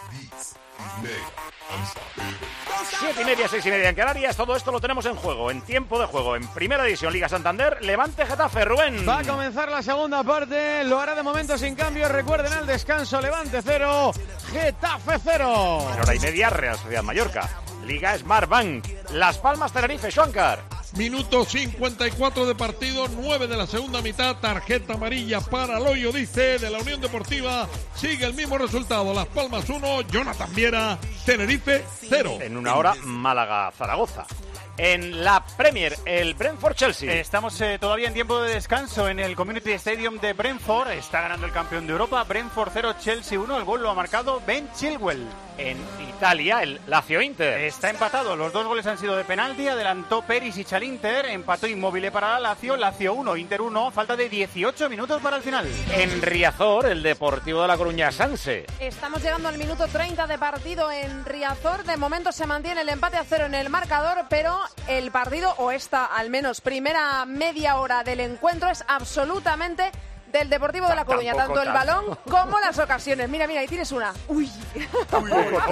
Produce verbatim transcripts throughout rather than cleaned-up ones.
Siete y media, seis y media en Canarias. Todo esto lo tenemos en juego, en tiempo de juego. En Primera División, Liga Santander, Levante Getafe. Rubén. Va a comenzar la segunda parte. Lo hará de momento sin cambio. Recuerden al descanso. Levante cero, Getafe cero. En hora y media, Real Sociedad Mallorca. Liga Smartbank. Las Palmas Tenerife. Xuancar. Minuto cincuenta y cuatro de partido, nueve de la segunda mitad, tarjeta amarilla para Loyo, dice, de la Unión Deportiva. Sigue el mismo resultado, Las Palmas uno, Jonathan Viera, Tenerife cero. En una hora, Málaga-Zaragoza. En la Premier, el Brentford-Chelsea. Estamos eh, todavía en tiempo de descanso en el Community Stadium de Brentford. Está ganando el campeón de Europa. Brentford cero, Chelsea uno. El gol lo ha marcado Ben Chilwell. En Italia, el Lazio-Inter. Está empatado. Los dos goles han sido de penalti. Adelantó Perisic al Inter. Empató Immobile para la Lazio. Lazio uno, Inter uno. Falta de dieciocho minutos para el final. En Riazor, el Deportivo de La Coruña, Sanse. Estamos llegando al minuto treinta de partido en Riazor. De momento se mantiene el empate a cero en el marcador, pero el partido, o esta al menos primera media hora del encuentro, es absolutamente del Deportivo de La Coruña, tanto el balón como las ocasiones. Mira, mira, ahí tienes una. Uy. Uy,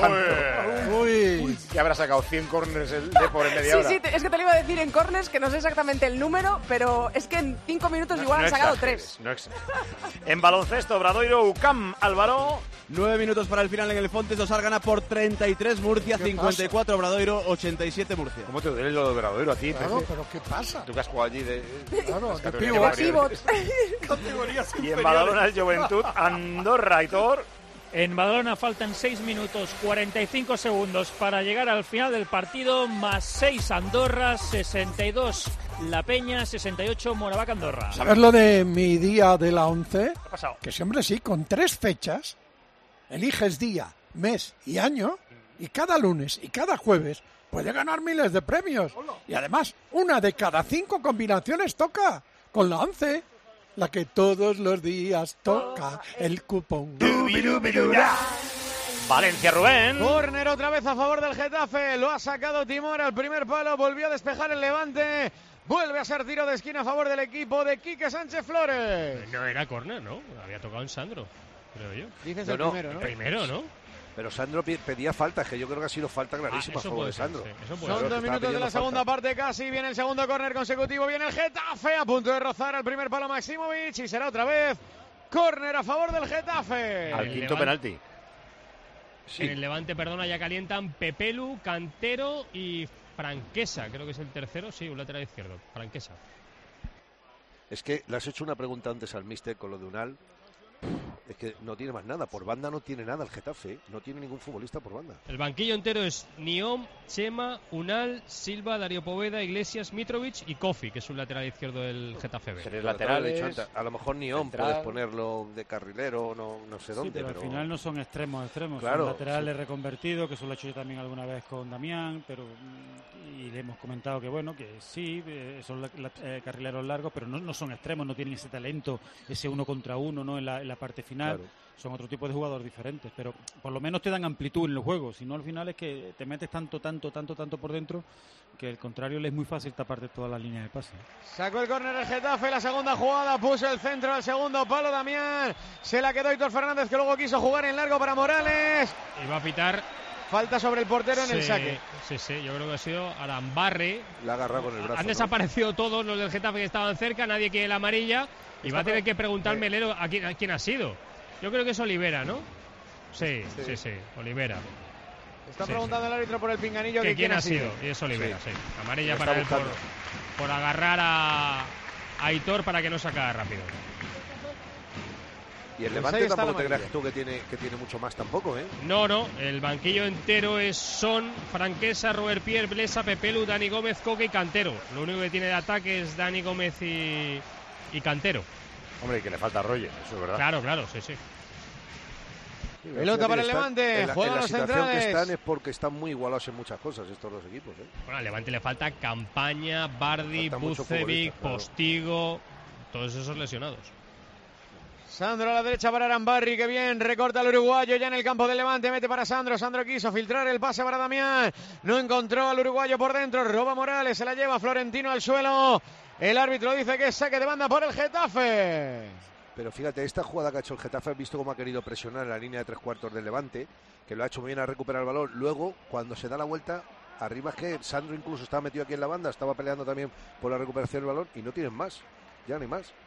uy, uy. Que habrá sacado cien córneres el Depor en media sí, hora. Sí, es que te lo iba a decir en córneres, que no sé exactamente el número, pero es que en cinco minutos no, igual no han sacado tres. No en baloncesto, Obradoiro, U C A M, Álvaro. Nueve minutos para el final en el Fontes. Dosar gana por treinta y tres, Murcia cincuenta y cuatro, Obradoiro ochenta y siete, Murcia. ¿Cómo te duele lo de Obradoiro a ti? Claro, pero, pero ¿qué pasa? Tú que has jugado allí de... Claro, de pivot. Y en Badalona, el Juventud, Andorra, Aitor. En Badalona faltan seis minutos cuarenta y cinco segundos para llegar al final del partido, más seis Andorra, sesenta y dos La Peña, sesenta y ocho Moraván Andorra. ¿Sabes lo de mi día de la once? ¿Qué ha pasado? Que siempre sí, con tres fechas, eliges día, mes y año, y cada lunes y cada jueves puede ganar miles de premios. Y además, una de cada cinco combinaciones toca con la once. La que todos los días toca el cupón. Valencia, Rubén. Córner otra vez a favor del Getafe. Lo ha sacado Timor al primer palo. Volvió a despejar el Levante. Vuelve a ser tiro de esquina a favor del equipo de Quique Sánchez Flores. No era córner, ¿no? Había tocado en Sandro, creo yo. Dices no, el no, primero, ¿no? El primero, ¿no? Pero Sandro pedía falta, es que yo creo que ha sido falta clarísima ah, a favor de Sandro. Ser, sí, Son dos minutos de la segunda falta. parte casi. Viene el segundo córner consecutivo. Viene el Getafe a punto de rozar al primer palo Maximovic. Y será otra vez córner a favor del Getafe. Al quinto penalti. Sí. En el Levante, perdona, ya calientan Pepelu, Cantero y Franquesa. Creo que es el tercero. Sí, un lateral izquierdo. Franquesa. Es que le has hecho una pregunta antes al míster con lo de Unal. Es que no tiene más nada, por banda no tiene nada el Getafe, ¿eh? No tiene ningún futbolista por banda. El banquillo entero es Niom, Chema, Unal, Silva, Darío Poveda, Iglesias, Mitrovic y Kofi, que es un lateral izquierdo del Getafe B. Tres laterales. A lo mejor Niom puedes ponerlo de carrilero, no, no sé dónde. Sí, pero, pero al final no son extremos extremos, claro, son laterales sí. reconvertidos, que eso lo he hecho yo también alguna vez con Damián, pero y le hemos comentado que bueno, que sí, son la, la, eh, carrileros largos, pero no, no son extremos, no tienen ese talento, ese uno contra uno, ¿no? En la, en la parte final. Claro. Son otro tipo de jugadores diferentes, pero por lo menos te dan amplitud en los juegos. Si no, al final es que te metes tanto, tanto, tanto, tanto por dentro que al contrario le es muy fácil taparte todas las líneas de pase. Sacó el córner el Getafe, la segunda jugada, puso el centro al segundo palo Damián. Se la quedó Héctor Fernández, que luego quiso jugar en largo para Morales. Y va a pitar. Falta sobre el portero en sí, el saque. Sí, sí, yo creo que ha sido Arambarre. La ha agarrado con el brazo. Han ¿no? desaparecido todos los del Getafe que estaban cerca, nadie quiere la amarilla. Y va a tener que preguntar Melero a quién, a quién ha sido. Yo creo que es Olivera, ¿no? Sí, sí, sí, sí Olivera. Está sí, preguntando sí. el árbitro por el pinganillo que que quién ha sido. sido. Y es Olivera, sí. sí. Amarilla para él por, por agarrar a, a Aitor para que no sacara rápido. Y el Levante tampoco te creas tú que tiene, que tiene mucho más tampoco, ¿eh? No, no, el banquillo entero es Son, Franquesa, Robert Pierre, Blesa, Pepelu, Dani Gómez, Coque y Cantero. Lo único que tiene de ataque es Dani Gómez y, y Cantero. Hombre, y que le falta Roger, eso es verdad. Claro, claro, sí, sí. Sí, pelota para el Levante, en la, juegan en la los situación centrales. que están es porque están muy igualados en muchas cosas estos dos equipos, ¿eh? Bueno, al Levante le falta Campaña, Bardi, Bucevic, claro. Postigo, todos esos lesionados. Sandro a la derecha para Arambarri, que bien, recorta al uruguayo ya en el campo del Levante, mete para Sandro, Sandro quiso filtrar el pase para Damián, no encontró al uruguayo por dentro, roba Morales, se la lleva Florentino al suelo, el árbitro dice que es saque de banda por el Getafe. Pero fíjate, esta jugada que ha hecho el Getafe, has visto cómo ha querido presionar en la línea de tres cuartos del Levante, que lo ha hecho muy bien a recuperar el balón. Luego, cuando se da la vuelta, arriba es que Sandro incluso estaba metido aquí en la banda, estaba peleando también por la recuperación del balón y no tienen más, ya ni más.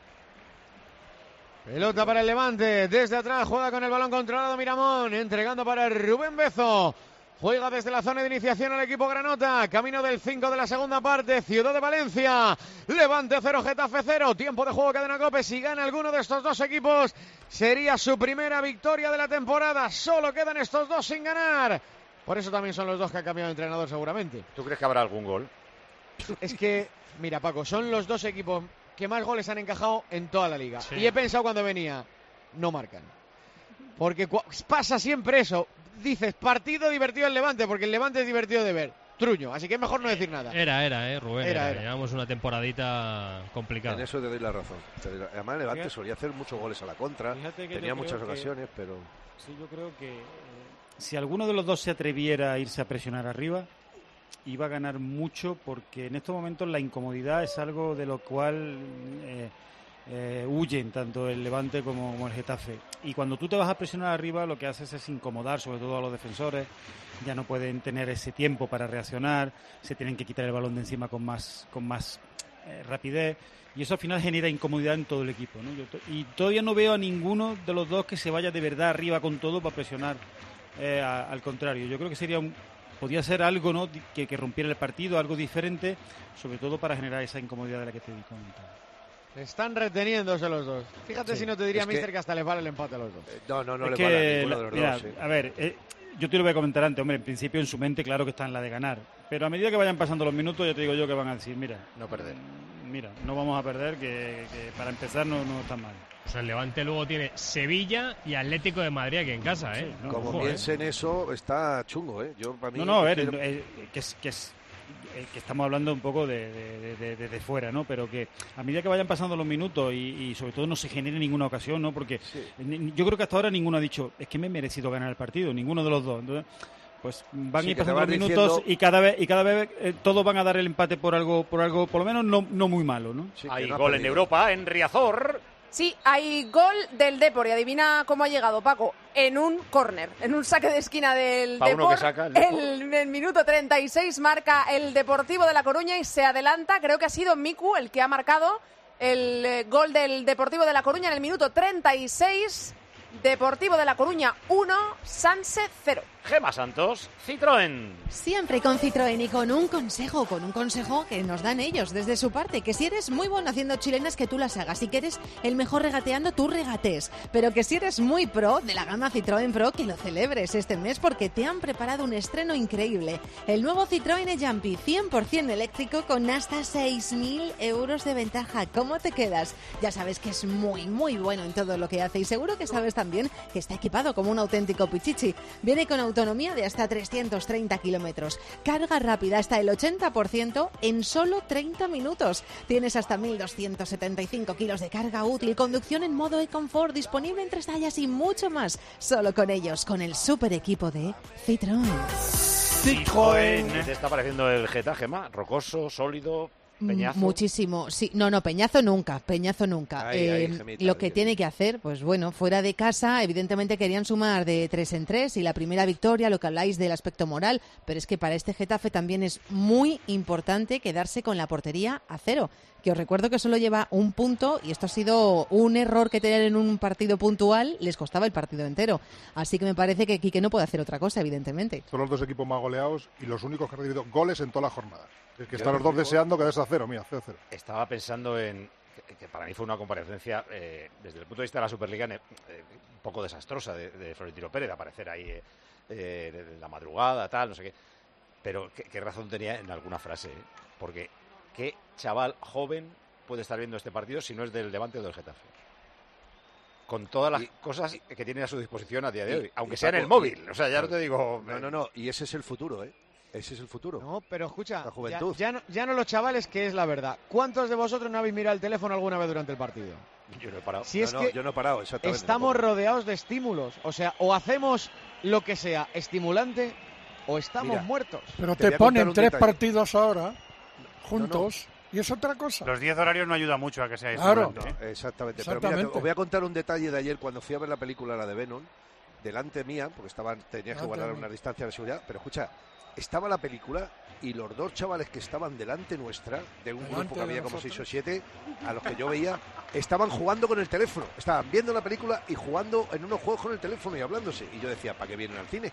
Pelota para el Levante, desde atrás juega con el balón controlado Miramón, entregando para Rubén Bezo. Juega desde la zona de iniciación el equipo granota. Camino del cinco de la segunda parte. Ciudad de Valencia. Levante cero, Getafe cero. Tiempo de juego, Cadena COPE. Si gana alguno de estos dos equipos, sería su primera victoria de la temporada. Solo quedan estos dos sin ganar. Por eso también son los dos que han cambiado de entrenador seguramente. ¿Tú crees que habrá algún gol? Es que, mira Paco, son los dos equipos que más goles han encajado en toda la liga. Sí. Y he pensado cuando venía, no marcan. Porque pasa siempre eso. Dices, partido divertido el Levante, porque el Levante es divertido de ver. Truño, así que es mejor no decir nada. Era, era, eh, Rubén. Era, Era, era. Llevamos una temporadita complicada. En eso te doy la razón. Te doy la... Además, el Levante Fíjate, solía hacer muchos goles a la contra. Tenía muchas ocasiones, que, pero... Sí, yo creo que eh, si alguno de los dos se atreviera a irse a presionar arriba, iba a ganar mucho, porque en estos momentos la incomodidad es algo de lo cual... Eh, Eh, huyen tanto el Levante como, como el Getafe, y cuando tú te vas a presionar arriba lo que haces es incomodar sobre todo a los defensores. Ya no pueden tener ese tiempo para reaccionar, se tienen que quitar el balón de encima con más con más eh, rapidez, y eso al final genera incomodidad en todo el equipo, ¿no? Yo to- y todavía no veo a ninguno de los dos que se vaya de verdad arriba con todo para presionar, eh, a, al contrario. Yo creo que sería un podía ser algo, ¿no?, que, que rompiera el partido, algo diferente, sobre todo para generar esa incomodidad de la que te comentaba. Están reteniéndose los dos. Fíjate Sí. si no te diría, Es que- mister, que hasta les vale el empate a los dos. Eh, no, no, no Es le que, vale a ninguno la- de los mira, dos. ¿eh? a ver, eh, yo te lo voy a comentar antes, hombre, en principio en su mente claro que está en la de ganar, pero a medida que vayan pasando los minutos ya te digo yo que van a decir, mira, No perder. mm, mira, no vamos a perder, que, que para empezar no, no está mal. Pues el Levante luego tiene Sevilla y Atlético de Madrid aquí en casa, ¿eh? Sí, no, Como Ojo, piense en eso, está chungo, ¿eh? Yo, para mí, No, no, a ver, quiero- eh, que, es, que, es, eh, que estamos hablando un poco de, de, de, de- de fuera, ¿no? Pero que a medida que vayan pasando los minutos y, y sobre todo no se genere ninguna ocasión, ¿no? Porque ni- yo creo que hasta ahora ninguno ha dicho, es que me he merecido ganar el partido, ninguno de los dos. Entonces, pues van Sí, a ir que te pasando los vas minutos diciendo- y cada vez y cada vez eh, todos van a dar el empate por algo, por algo, por lo menos no, no muy malo, ¿no? sí, que Hay no ha gol en perdido. Europa, en Riazor. Sí, hay gol del Depor y adivina cómo ha llegado, Paco, en un córner, en un saque de esquina del Pa' uno Depor. que saca el Depor. El, en el minuto treinta y seis marca el Deportivo de La Coruña y se adelanta, creo que ha sido Miku el que ha marcado el eh, gol del Deportivo de La Coruña en el minuto treinta y seis. Deportivo de La Coruña uno, Sanse cero. Gema Santos, Citroën. Siempre con Citroën y con un consejo, con un consejo que nos dan ellos desde su parte, que si eres muy bueno haciendo chilenas, que tú las hagas, y que eres el mejor regateando, tú regatees, pero que si eres muy pro de la gama Citroën Pro, que lo celebres este mes porque te han preparado un estreno increíble, el nuevo Citroën e-Jumpy cien por ciento eléctrico con hasta seis mil euros de ventaja. ¿Cómo te quedas? Ya sabes que es muy, muy bueno en todo lo que hace y seguro que sabes también que está equipado como un auténtico pichichi. Viene con autonomía de hasta trescientos treinta kilómetros, carga rápida hasta el ochenta por ciento en solo treinta minutos. Tienes hasta mil doscientos setenta y cinco kilos de carga útil, conducción en modo e-confort, disponible en tres tallas y mucho más. Solo con ellos, con el super equipo de Citroën. Citroën. ¿Qué te está pareciendo el Geta, Gema? Rocoso, sólido, peñazo. Muchísimo, sí, no, no, peñazo nunca, peñazo nunca. Ahí, ahí, Eh, Gemita, lo que ahí. tiene que hacer, pues bueno, fuera de casa, evidentemente querían sumar de tres en tres y la primera victoria, lo que habláis del aspecto moral, pero es que para este Getafe también es muy importante quedarse con la portería a cero, que os recuerdo que solo lleva un punto y esto ha sido un error que tenían en un partido puntual, les costaba el partido entero. Así que me parece que Quique no puede hacer otra cosa, evidentemente. Son los dos equipos más goleados y los únicos que han recibido goles en toda la jornada. Es que Yo están los dos digo- deseando quedarse a cero, mira, cero cero. Estaba pensando en que, que para mí fue una comparecencia eh, desde el punto de vista de la Superliga eh, un poco desastrosa de, de Florentino Pérez, de aparecer ahí eh, eh, de, de la madrugada, tal, no sé qué. Pero qué, qué razón tenía en alguna frase, ¿eh? Porque qué chaval joven puede estar viendo este partido si no es del Levante o del Getafe. Con todas las Y- cosas que tiene a su disposición a día de Y- hoy, aunque y sea en Paco, el móvil. y- O sea, ya no te digo... No, no, no. Y ese es el futuro, ¿eh? Ese es el futuro. No, pero escucha, La ya, juventud. ya no, ya no los chavales, que es la verdad. ¿Cuántos de vosotros no habéis mirado el teléfono alguna vez durante el partido? Yo no he parado. Si No, es no, que yo no he parado, exactamente. estamos tampoco. rodeados de estímulos. O sea, o hacemos lo que sea estimulante o estamos Mira, muertos. Pero Te voy te a contar ponen un tres detalle. partidos ahora, juntos. y es otra cosa. Los diez horarios no ayudan mucho a que sea Claro. eso. ¿eh? No, exactamente. Exactamente. Pero mira, os voy a contar un detalle de ayer cuando fui a ver la película, la de Venom, delante mía, porque estaban, tenía que Ah, guardar también. una distancia de seguridad, pero escucha, estaba la película y los dos chavales que estaban delante nuestra, de un Delante grupo que de había como nosotros. seis o siete, a los que yo veía, estaban jugando con el teléfono, estaban viendo la película y jugando en unos juegos con el teléfono y hablándose. Y yo decía, ¿para qué vienen al cine?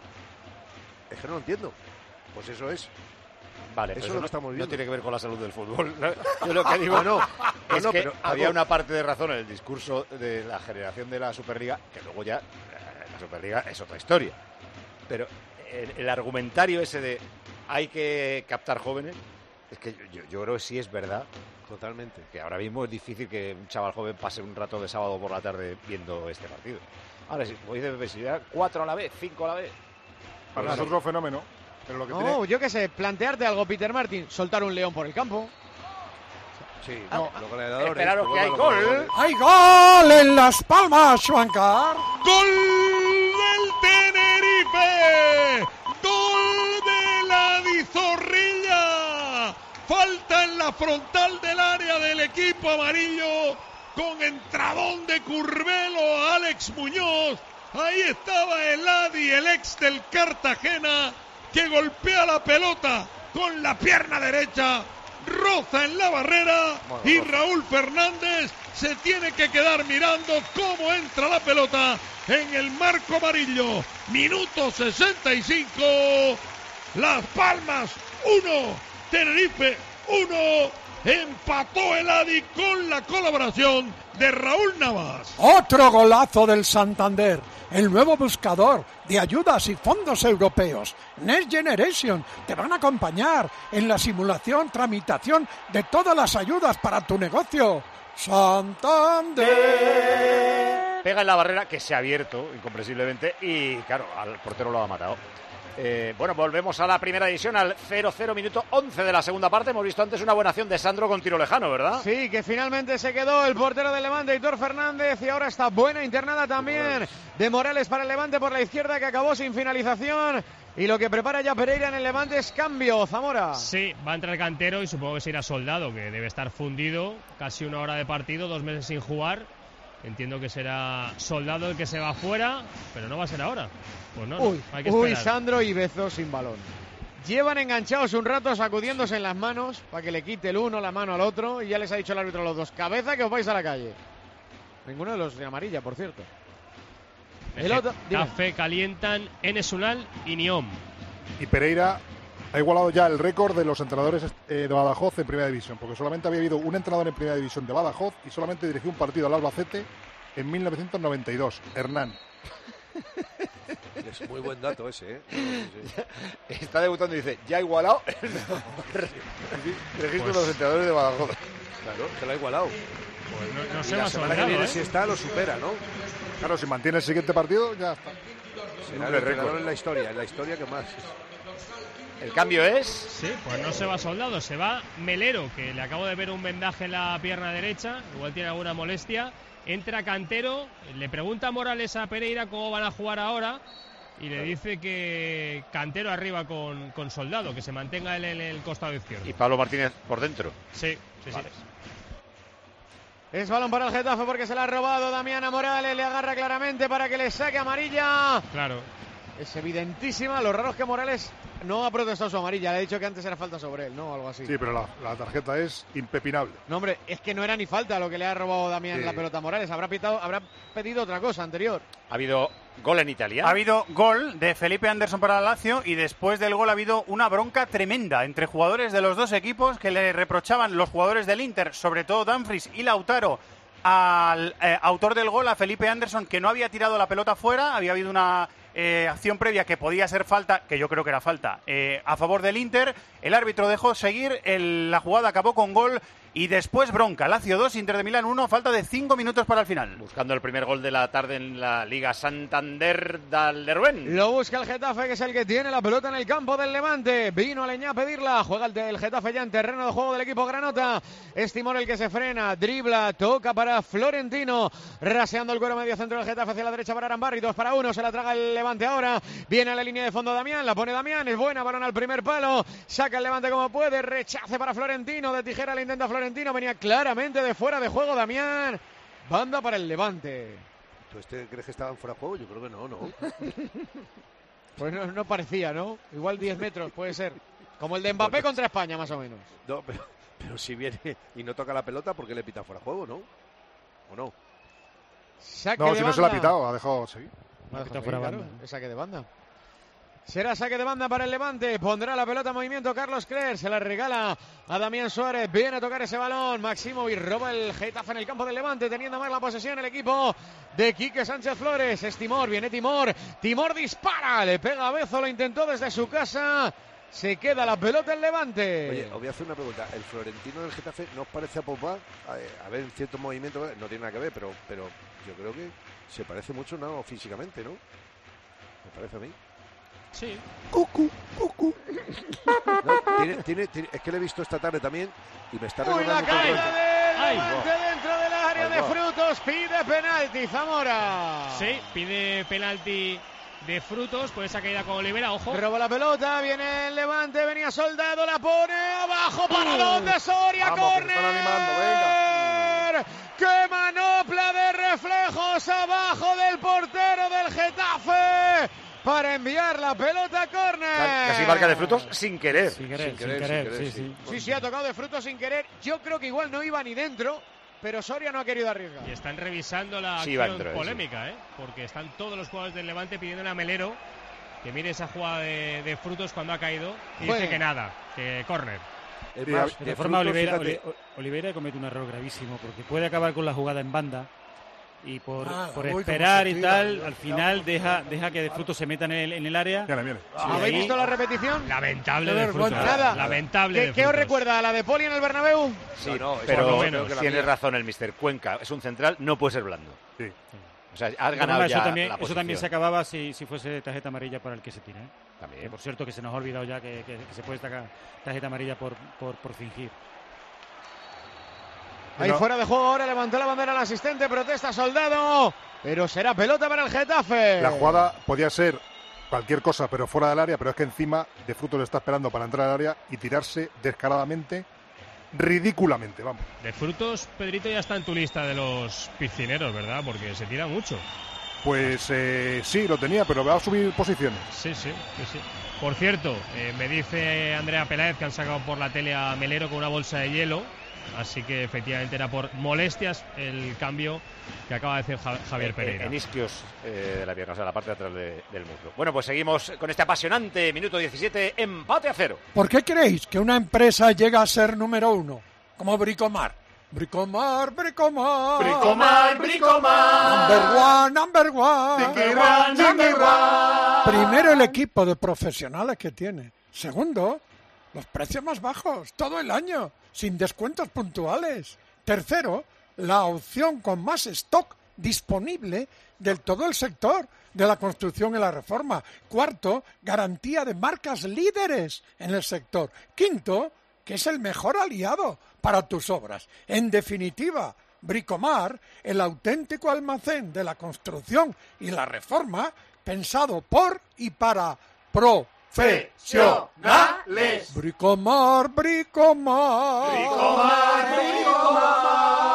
Es que no lo entiendo. Pues eso es. Vale, Eso pero es lo no, que estamos no viendo. tiene que ver con la salud del fútbol. Yo lo que digo No, no, no, es no, que pero había algo- una parte de razón en el discurso de la generación de la Superliga, que luego ya eh, la Superliga es otra historia. Pero el, el argumentario ese de hay que captar jóvenes, es que yo, yo creo que sí es verdad. Totalmente. Que ahora mismo es difícil que un chaval joven pase un rato de sábado por la tarde viendo este partido. Ahora sí, como dice Pepe, si ya cuatro a la vez, cinco a la vez. Para Claro. nosotros fenómeno. Pero lo que No, tiene... yo qué sé, plantearte algo, Peter Martin, soltar un león por el campo. Sí, no, los gladiadores. Esperaros que hay los gol. gladiadores. ¡Hay gol en Las Palmas, Juancar! ¡Gol del Tenerife! ¡Gol de la Dizorrilla! Falta en la frontal del área del equipo amarillo con entradón de Curvelo a Alex Muñoz. Ahí estaba el Adi, el ex del Cartagena, que golpea la pelota con la pierna derecha, roza en la barrera y Raúl Fernández se tiene que quedar mirando cómo entra la pelota en el marco amarillo. Minuto sesenta y cinco, Las Palmas uno, Tenerife uno, empató el Adi con la colaboración de Raúl Navas. Otro golazo del Santander, el nuevo buscador de ayudas y fondos europeos. Next Generation te van a acompañar en la simulación, tramitación de todas las ayudas para tu negocio. Santander. Pega en la barrera que se ha abierto incomprensiblemente y claro, al portero lo ha matado. Eh, bueno, volvemos a la primera división, al cero cero, minuto once de la segunda parte. Hemos visto antes una buena acción de Sandro con tiro lejano, ¿verdad? Sí, que finalmente se quedó el portero del Levante, Hitor Fernández, y ahora está buena internada también de Morales para el Levante por la izquierda, que acabó sin finalización. Y lo que prepara ya Pereira en el Levante es cambio, Zamora. Sí, va a entrar Cantero y supongo que se irá Soldado, que debe estar fundido, casi una hora de partido, dos meses sin jugar. Entiendo que será Soldado el que se va afuera, pero no va a ser ahora. Pues no, Uy, no hay que uy, esperar. Sandro y Bezo sin balón. Llevan enganchados un rato sacudiéndose en las manos para que le quite el uno la mano al otro y ya les ha dicho el árbitro a los dos, cabeza que os vais a la calle. Ninguno de los de amarilla, por cierto. El otro, dime. Café calientan Enes Unal y Niom. Y Pereira ha igualado ya el récord de los entrenadores eh, de Badajoz en Primera División, porque solamente había habido un entrenador en Primera División de Badajoz y solamente dirigió un partido al Albacete en mil novecientos noventa y dos, Hernán. Es muy buen dato ese, ¿eh? Sí, sí. Está debutando y dice, ya ha igualado el registro de los entrenadores de Badajoz. Claro, se lo ha igualado. Pues no, no Y se la va semana que soldado, viene, ¿eh? si está, lo supera, ¿no? Claro, si mantiene el siguiente partido, ya está. Será el entrenador en la historia, en la historia que más. El cambio es... Sí, pues no se va Soldado, se va Melero, que le acabo de ver un vendaje en la pierna derecha, igual tiene alguna molestia. Entra Cantero, le pregunta a Morales a Pereira cómo van a jugar ahora y le dice que Cantero arriba con, con Soldado, que se mantenga él en el costado izquierdo. Y Pablo Martínez por dentro. Sí, sí, Vale. sí. Es balón para el Getafe porque se la ha robado Damiana Morales, le agarra claramente para que le saque amarilla. Claro. Es evidentísima, lo raro es que Morales no ha protestado su amarilla, le ha dicho que antes era falta sobre él, ¿no? Algo así. Sí, pero la, la tarjeta es impepinable. No, hombre, es que no era ni falta lo que le ha robado Damián Sí. la pelota a Morales, habrá, pitado, habrá pedido otra cosa anterior. Ha habido gol en Italia. Ha habido gol de Felipe Anderson para la Lazio y después del gol ha habido una bronca tremenda entre jugadores de los dos equipos que le reprochaban los jugadores del Inter, sobre todo Dumfries y Lautaro, al eh, autor del gol, a Felipe Anderson, que no había tirado la pelota fuera, había habido una eh, acción previa que podía ser falta, que yo creo que era falta, eh, a favor del Inter. El árbitro dejó seguir, el, la jugada acabó con gol Y después bronca, Lazio dos, Inter de Milán uno, falta de cinco minutos para el final. Buscando el primer gol de la tarde en la Liga Santander del Rubén. Lo busca el Getafe, que es el que tiene la pelota en el campo del Levante. Vino a Leñá a pedirla. Juega el, el Getafe ya en terreno de juego del equipo granota. Es Timor el que se frena, dribla, toca para Florentino. Raseando el cuero medio centro del Getafe hacia la derecha para Arambarri. Dos para uno, se la traga el Levante ahora. Viene a la línea de fondo Damián, la pone Damián. Es buena, balón al primer palo. Saca el Levante como puede. Rechace para Florentino. De tijera le intenta Florentino. Venía claramente de fuera de juego Damián. Banda para el Levante. ¿Tú este crees que estaban fuera de juego? Yo creo que no, ¿no? Pues no, no parecía, ¿no? Igual diez metros puede ser. Como el de Mbappé bueno, contra España, más o menos. No, pero, pero si viene y no toca la pelota, ¿por qué le pita fuera de juego, no? ¿O no? Saque no, de si banda. no se la ha pitado, ha dejado seguir. No ha dejado fuera claro, banda. Es saque de banda. Será saque de banda para el Levante. Pondrá la pelota en movimiento Carlos Cler. Se la regala a Damián Suárez. Viene a tocar ese balón. Maximovic roba el Getafe en el campo del Levante. Teniendo más la posesión el equipo de Quique Sánchez Flores. Es Timor. Viene Timor. Timor dispara. Le pega a Bezo. Lo intentó desde su casa. Se queda la pelota en Levante. Oye, os voy a hacer una pregunta. ¿El Florentino del Getafe no os parece a Pogba? A, a ver, ciertos movimientos no tiene nada que ver, pero, pero yo creo que se parece mucho, ¿no? Físicamente, ¿no? Me parece a mí. Sí. Cucu, cucu. No, tiene, tiene, tiene, es que le he visto esta tarde también y me está recordando. ¡Uy, la caída del Ay, Levante no. dentro del área Ay, de no. Frutos! Pide penalti, Zamora. Sí, pide penalti de Frutos por esa caída con Olivera, ojo. Roba la pelota, viene el Levante, venía Soldado, la pone abajo para donde Soria, Vamos, que córner. se están animando, venga. ¡Qué manopla de reflejos abajo del portero del Getafe! Para enviar la pelota a córner. Casi marca de Frutos sin querer. Sin querer, Sin querer, sin querer, sin querer, sí, sí. sí. Sí, sí, ha tocado de Frutos sin querer. Yo creo que igual no iba ni dentro, pero Soria no ha querido arriesgar. Y están revisando la Sí, va acción dentro, polémica, ¿eh? Porque están todos los jugadores del Levante pidiendo a Melero que mire esa jugada de, de Frutos cuando ha caído y Bueno. dice que nada, que córner. Es Sí, más, De de forma, Frutos, Oliveira, fíjate, Oli- Oliveira comete un error gravísimo porque puede acabar con la jugada en banda y por, Ah, por uy, cómo esperar se y tira, tal, Dios, al ya, final cómo deja, deja que de Fruto se meta en el, en el área. Viene, viene. ¿Habéis ahí- visto la repetición? Lamentable Qué de vergüenza. Frutos. Nada. Lamentable ¿Qué, de ¿Qué os Frutos. recuerda? ¿A la de Poli en el Bernabéu? Sí, No, no, es pero por lo menos. que la tienes mía. razón el mister Cuenca. Es un central, no puede ser blando. Sí. O sea, has De todas ganado maneras, ya eso también, la eso también se posición. acababa si, si fuese tarjeta amarilla para el que se tira. ¿eh? Que, También. por cierto, que se nos ha olvidado ya que, que- que se puede sacar tarjeta amarilla por, por, por fingir. Ahí No. fuera de juego ahora, levantó la bandera el asistente, protesta Soldado, pero será pelota para el Getafe. La jugada podía ser cualquier cosa, pero fuera del área, pero es que encima de Frutos le está esperando para entrar al área y tirarse descaradamente, ridículamente, vamos. De Frutos, Pedrito ya está en tu lista de los piscineros, ¿verdad? Porque se tira mucho. Pues eh, sí, lo tenía, pero va a subir posiciones. Sí, sí, sí, sí. Por cierto, eh, me dice Andrea Peláez que han sacado por la tele a Melero con una bolsa de hielo. Así que efectivamente era por molestias el cambio que acaba de hacer Ja- Javier En- Pereira. En isquios eh, de la pierna, o sea, la parte de atrás de- del muslo. Bueno, pues seguimos con este apasionante minuto diecisiete, empate a cero. ¿Por qué creéis que una empresa llega a ser número uno? Como Bricomar. Bricomar, Bricomar. Bricomar, Bricomar. Number one, number one. Number one. Primero, el equipo de profesionales que tiene. Segundo, los precios más bajos todo el año, sin descuentos puntuales. Tercero, la opción con más stock disponible del todo el sector de la construcción y la reforma. Cuarto, garantía de marcas líderes en el sector. Quinto, que es el mejor aliado para tus obras. En definitiva, Bricomar, el auténtico almacén de la construcción y la reforma, pensado por y para profesionales. Bricomar, Bricomar. Bricomar, Bricomar.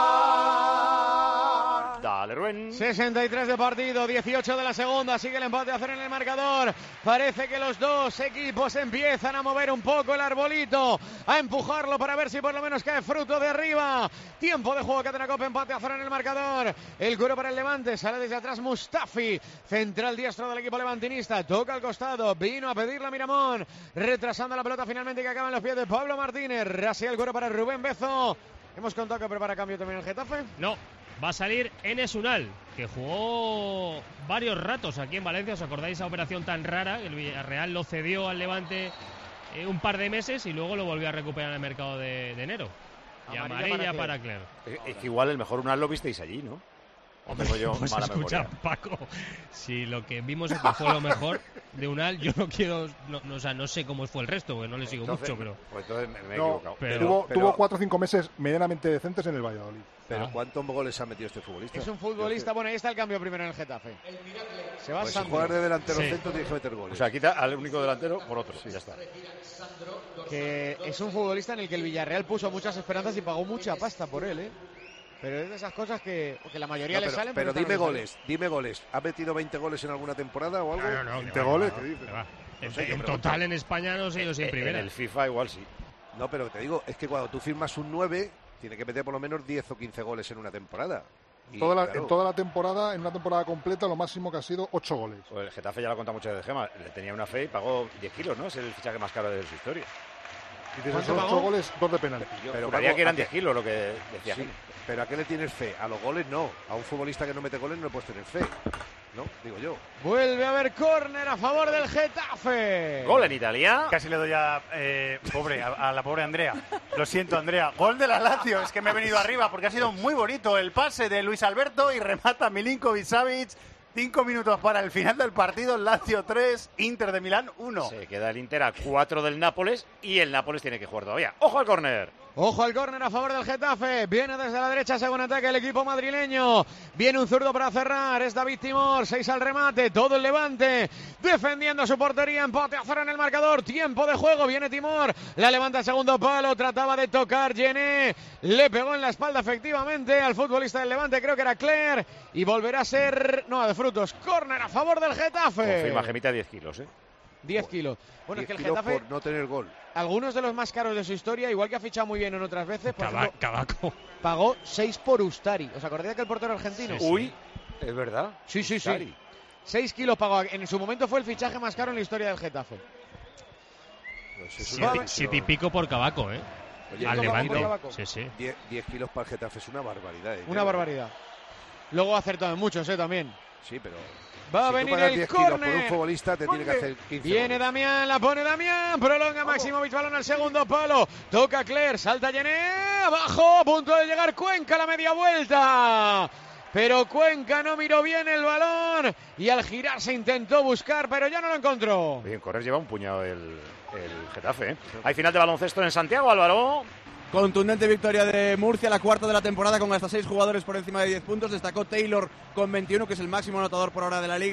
Dale, Rubén. sesenta y tres de partido, dieciocho de la segunda, sigue el empate a cero en el marcador. Parece que los dos equipos empiezan a mover un poco el arbolito, a empujarlo para ver si por lo menos cae fruto de arriba. Tiempo de juego, Cadena Copa, empate a cero en el marcador. El cuero para el Levante, sale desde atrás Mustafi, central diestro del equipo levantinista, toca al costado, vino a pedirla Miramón, retrasando la pelota finalmente que acaba en los pies de Pablo Martínez. Rasea el cuero para Rubén Bezo. Hemos contado que prepara cambio también el Getafe. No, va a salir Enes Unal, que jugó varios ratos aquí en Valencia. ¿Os acordáis esa operación tan rara? El Villarreal lo cedió al Levante eh, un par de meses y luego lo volvió a recuperar en el mercado de, de enero. Y amarilla, amarilla para Cler. Es, es que igual el mejor Unal lo visteis allí, ¿no? O tengo yo pues mala escucha, memoria. Paco, si lo que vimos es que fue lo mejor de Unal, yo no quiero, no, no, o sea, no sé cómo fue el resto, porque no le sigo Entonces, mucho, pero... Pues entonces me, me he No, equivocado. pero- Pero- tuvo, pero- tuvo cuatro o cinco meses medianamente decentes en el Valladolid. Pero Ah. ¿cuántos goles ha metido este futbolista? Es un futbolista, bueno, ahí está el cambio primero en el Getafe. Se va Pues si Sandro. juegas de delantero Sí. centro tienes que meter goles. O sea, quita al único delantero por otro, ya está. Que es un futbolista en el que el Villarreal puso muchas esperanzas y pagó mucha pasta por él, ¿eh? Pero es de esas cosas que, que la mayoría No, le pero, salen. pero esta dime no le goles, dime goles. ¿Ha metido veinte goles en alguna temporada o algo? No, no, no, que veinte va, goles, que ¿qué va, dices? que va. No En, sé, yo en pregunto. total en España no sé yo si en En primera. el FIFA igual sí. No, pero te digo, es que cuando tú firmas un nueve, tiene que meter por lo menos diez o quince goles en una temporada. Y, Toda la- claro, En toda la temporada, en una temporada completa, lo máximo que ha sido ocho goles. Pues el Getafe ya lo ha contado mucho de Gema. Le tenía una fe y pagó diez kilos, ¿no? Es el fichaje más caro de su historia. Y de esos ¿Cuánto ocho pagó? goles, dos de penalti. Yo Pero, juraría Paco, que eran ¿a diez qué? kilos lo que decía sí, Gema. pero ¿a qué le tienes fe? A los goles no. A un futbolista que no mete goles no le puedes tener fe. ¿No? Digo yo. Vuelve a haber córner a favor del Getafe. Gol en Italia. Casi le doy a, eh, pobre, a, a la pobre Andrea. Lo siento, Andrea. Gol de la Lazio. Es que me he venido arriba porque ha sido muy bonito el pase de Luis Alberto y remata Milinkovic-Savic. Cinco minutos para el final del partido. Lazio tres, Inter de Milán uno. Se queda el Inter a cuatro del Nápoles y el Nápoles tiene que jugar todavía. ¡Ojo al córner! Ojo al córner a favor del Getafe. Viene desde la derecha según ataque el equipo madrileño. Viene un zurdo para cerrar. Es David Timor. Seis al remate. Todo el Levante defendiendo su portería. Empate a cero en el marcador. Tiempo de juego. Viene Timor. La levanta el segundo palo. Trataba de tocar Gené. Le pegó en la espalda efectivamente al futbolista del Levante. Creo que era Cler. Y volverá a ser... No, de frutos. Córner a favor del Getafe. Confirma Gemita diez kilos, ¿eh? diez kilos. Bueno, es que el diez kilos Getafe... por no tener gol. Algunos de los más caros de su historia, igual que ha fichado muy bien en otras veces, por Cava- ejemplo, Cavaco. pagó seis por Ustari. ¿Os acordáis que el portero argentino? Sí, sí. Uy, es verdad. Sí, sí, Ustari. sí. seis kilos pagó. En su momento fue el fichaje más caro en la historia del Getafe. Pues es una Siete, decisión. siete y pico por Cavaco, ¿eh? Oye, Al diez Levante. kilos- Cavaco. Sí, sí. diez- diez kilos para el Getafe es una barbaridad. ¿eh? Una barbaridad. Luego ha acertado en muchos, ¿eh? También. Sí, pero... Va a si tú venir pagas el diez kilos por un córner. futbolista, te tiene que hacer quince Viene goles. Damián, la pone Damián, prolonga Maximovic, balón al segundo palo, toca Cler, salta Gené, abajo, a punto de llegar Cuenca, la media vuelta. Pero Cuenca no miró bien el balón y al girar se intentó buscar, pero ya no lo encontró. Bien, correr lleva un puñado el, el Getafe, ¿eh? Hay final de baloncesto en Santiago, Álvaro. Contundente victoria de Murcia, la cuarta de la temporada con hasta seis jugadores por encima de diez puntos. Destacó Taylor con veintiuno, que es el máximo anotador por ahora de la liga.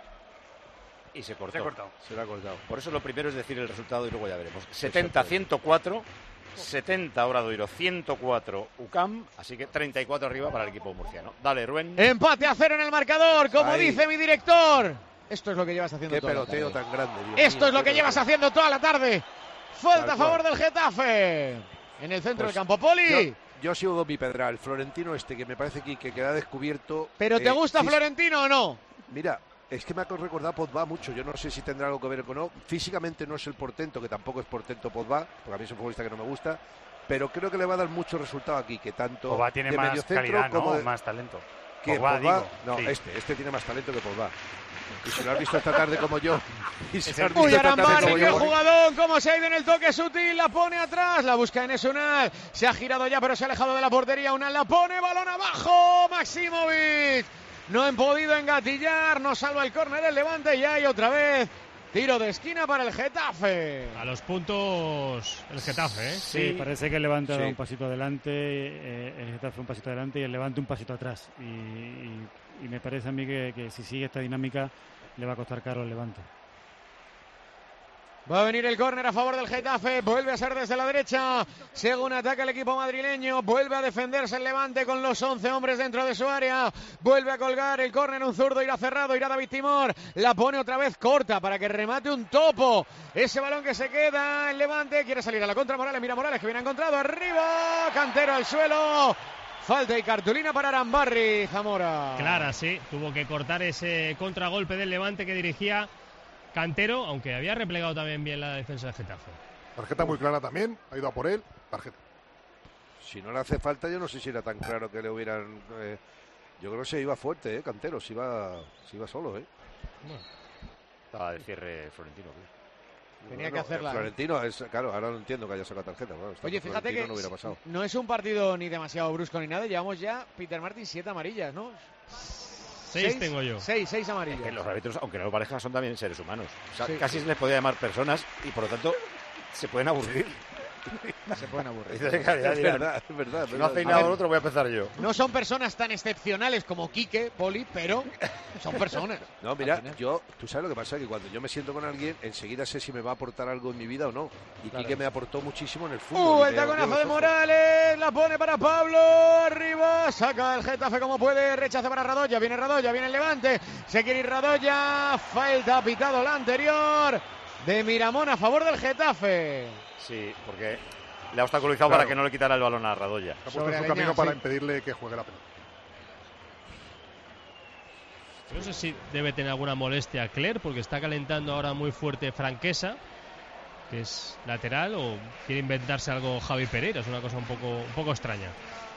Y se cortó. Se ha cortado. Se lo ha cortado. Por eso lo primero es decir el resultado y luego ya veremos. setenta a ciento cuatro, setenta Obradoiro, ciento cuatro U C A M, así que treinta y cuatro arriba para el equipo murciano. Dale, Rubén. Empate a cero en el marcador, como Ahí. dice mi director. Esto es lo que llevas haciendo Qué toda la peloteo tarde. tan grande. Dios Esto mío, es lo qué que llevas peloteo. haciendo toda la tarde. Falta Tal a favor cual. del Getafe. En el centro Pues del campo, Poli. Yo, yo sigo con mi Pedra, el florentino este, que me parece que, que queda descubierto. ¿Pero te eh, gusta fis- Florentino o no? Mira, es que me ha recordado a Pogba mucho. Yo no sé si tendrá algo que ver con no. Físicamente no es el portento, que tampoco es portento Pogba, porque a mí es un futbolista que no me gusta. Pero creo que le va a dar mucho resultado aquí, que tanto Pogba tiene de más mediocentro calidad, ¿no? como de... Más talento. ¿Quién, Pogba, Pogba? digo. No, Sí. este, este tiene más talento que Pogba. Y si lo has visto esta tarde como yo. Y si lo has visto Uy, esta tarde Arambari, como qué yo. jugadón, cómo se ha ido en el toque sutil, la pone atrás, la busca Enes Unal, se ha girado ya pero se ha alejado de la portería, Unal la pone, balón abajo, Maximovic, no han podido engatillar, no salva el córner el Levante y hay otra vez tiro de esquina para el Getafe. A los puntos el Getafe, ¿eh? Sí, parece que el Levante ha dado Sí. un pasito adelante, eh, el Getafe un pasito adelante y el Levante un pasito atrás. Y, y- y me parece a mí que, que si sigue esta dinámica le va a costar caro al Levante. Va a venir el córner a favor del Getafe, vuelve a ser desde la derecha, según ataca el equipo madrileño, vuelve a defenderse el Levante con los once hombres dentro de su área, vuelve a colgar el córner, un zurdo irá cerrado, irá David Timor, la pone otra vez corta para que remate un topo, ese balón que se queda, el Levante quiere salir a la contra Morales, mira Morales que viene encontrado, arriba, Cantero al suelo, falta y cartulina para Arambarri, Zamora. Clara, sí. Tuvo que cortar ese contragolpe del Levante que dirigía Cantero, aunque había replegado también bien la defensa del Getafe. Tarjeta muy clara también, ha ido a por él, tarjeta. Si no le hace falta, yo no sé si era tan claro que le hubieran. eh, yo creo que se iba fuerte, ¿eh? Cantero, se iba, se iba solo, ¿eh? Estaba de cierre Florentino. ¿qué? Tenía bueno, que hacerla. Florentino, es, claro, ahora no entiendo que haya sacado tarjeta. Bueno, Oye, fíjate que no, hubiera pasado. no es un partido ni demasiado brusco ni nada. Llevamos ya, Peter Martin, siete amarillas, ¿no? Seis, seis tengo yo. Seis, seis amarillas. Es que los árbitros, aunque no lo parezcan, son también seres humanos. O sea, Sí, casi sí. se les podría llamar personas y por lo tanto se pueden aburrir. Se pueden aburrir. Dice, ya, ya, Es dirán, verdad, es verdad. si no hacéis nada otro, voy a empezar yo. No son personas tan excepcionales como Quique, Poli, pero son personas. No, mira, yo, tú sabes lo que pasa, que cuando yo me siento con alguien, enseguida sé si me va a aportar algo en mi vida o no. Y Claro. Quique me aportó muchísimo en el fútbol. Uh, y el me abrió taconazo los de ojos. Morales, la pone para Pablo, arriba, saca el Getafe como puede, rechaza para Radoya, viene Radoya, viene el Levante, se quiere ir Radoya, falta, pitado la anterior de Miramón a favor del Getafe. Sí, porque le ha obstaculizado Claro. para que no le quitara el balón a Radoya. Se ha puesto Sobre en su Aleñá, camino para sí. impedirle que juegue la pelota. No sé si debe tener alguna molestia Cler, porque está calentando ahora muy fuerte Franquesa, que es lateral, o quiere inventarse algo Javi Pereira. Es una cosa un poco, un poco extraña.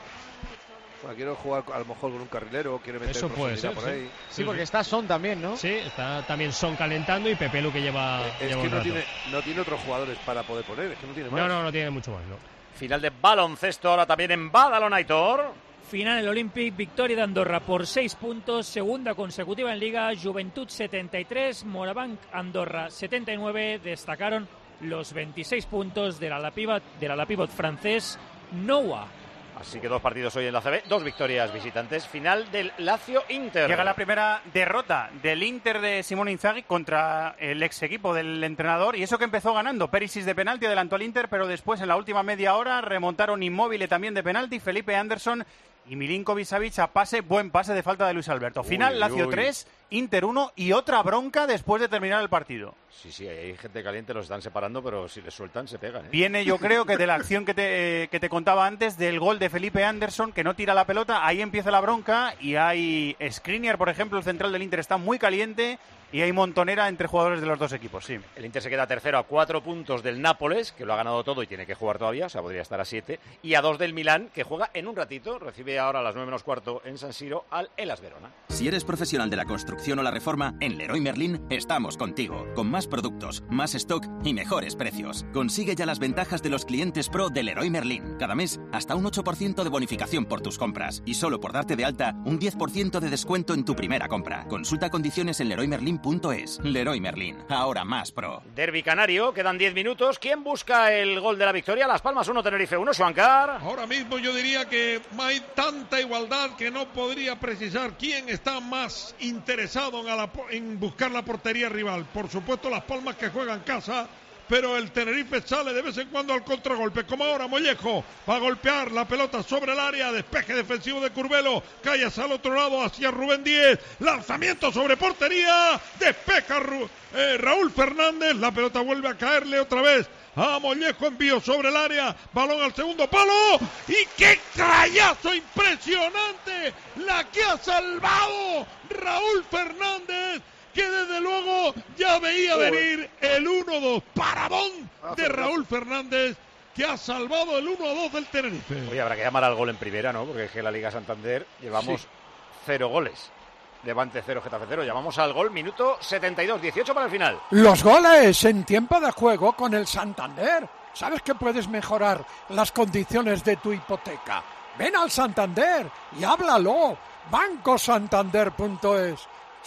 Bueno, quiero jugar a lo mejor con un carrilero, quiero meter Eso puede profundidad ser, por sí. ahí. Sí, porque está Son también, ¿no? Sí, está también Son calentando y Pepelu que lleva, Eh, es lleva que un no rato. tiene, no tiene otros jugadores para poder poner, es que no tiene más. No, no, no tiene mucho más, no. Final de baloncesto ahora también en Badalona, Aitor. Final el Olympic, victoria de Andorra por seis puntos, segunda consecutiva en Liga, Juventud setenta y tres, Morabanc Andorra setenta y nueve, destacaron los veintiséis puntos del ala pivot, del ala pivot francés Noah. Así que dos partidos hoy en la C B, dos victorias visitantes. Final del Lazio-Inter. Llega la primera derrota del Inter de Simone Inzaghi contra el ex equipo del entrenador, y eso que empezó ganando. Perisic de penalti adelantó al Inter, pero después en la última media hora remontaron Immobile también de penalti, Felipe Anderson y Milinkovic-Savic a pase, buen pase de falta de Luis Alberto. Final, Uy, Lazio uy. tres, Inter uno y otra bronca después de terminar el partido. Sí, sí, hay gente caliente, los están separando, pero si les sueltan se pegan, ¿eh? Viene, yo creo, que de la acción que te, eh, que te contaba antes, del gol de Felipe Anderson, que no tira la pelota, ahí empieza la bronca, y hay Skriniar, por ejemplo, el central del Inter está muy caliente, y hay montonera entre jugadores de los dos equipos, sí. El Inter se queda tercero a cuatro puntos del Nápoles, que lo ha ganado todo y tiene que jugar todavía, o sea, podría estar a siete, y a dos del Milán, que juega en un ratito, recibe ahora a las nueve menos cuarto en San Siro al Hellas Verona. Si eres profesional de la construcción o la reforma, en Leroy Merlin estamos contigo, con más productos, más stock y mejores precios. Consigue ya las ventajas de los clientes pro de Leroy Merlin. Cada mes, hasta un ocho por ciento de bonificación por tus compras, y solo por darte de alta, un diez por ciento de descuento en tu primera compra. Consulta condiciones en leroy merlin punto es. Leroy Merlin, ahora más pro. Derbi canario, quedan diez minutos. ¿Quién busca el gol de la victoria? Las Palmas uno, Tenerife uno, Xuancar. Ahora mismo yo diría que hay tanta igualdad que no podría precisar quién está más interesado en, a la, en buscar la portería rival. Por supuesto, Las Palmas, que juegan en casa, pero el Tenerife sale de vez en cuando al contragolpe, como ahora Mollejo va a golpear la pelota sobre el área, despeje defensivo de Curbelo, cae hacia el otro lado, hacia Rubén Díez, lanzamiento sobre portería, despeja Ru, eh, Raúl Fernández, la pelota vuelve a caerle otra vez a Mollejo, envío sobre el área, balón al segundo palo, y qué trayazo impresionante la que ha salvado Raúl Fernández, que desde luego ya veía venir el uno dos, parabón de Raúl Fernández, que ha salvado el uno a dos del Tenerife. Oye, habrá que llamar al gol en primera, ¿no? Porque es que en la Liga Santander llevamos Sí. cero goles. Levante cero, Getafe cero. Llamamos al gol, minuto setenta y dos, dieciocho para el final. Los goles en tiempo de juego con el Santander. ¿Sabes que puedes mejorar las condiciones de tu hipoteca? Ven al Santander y háblalo. banco santander punto es.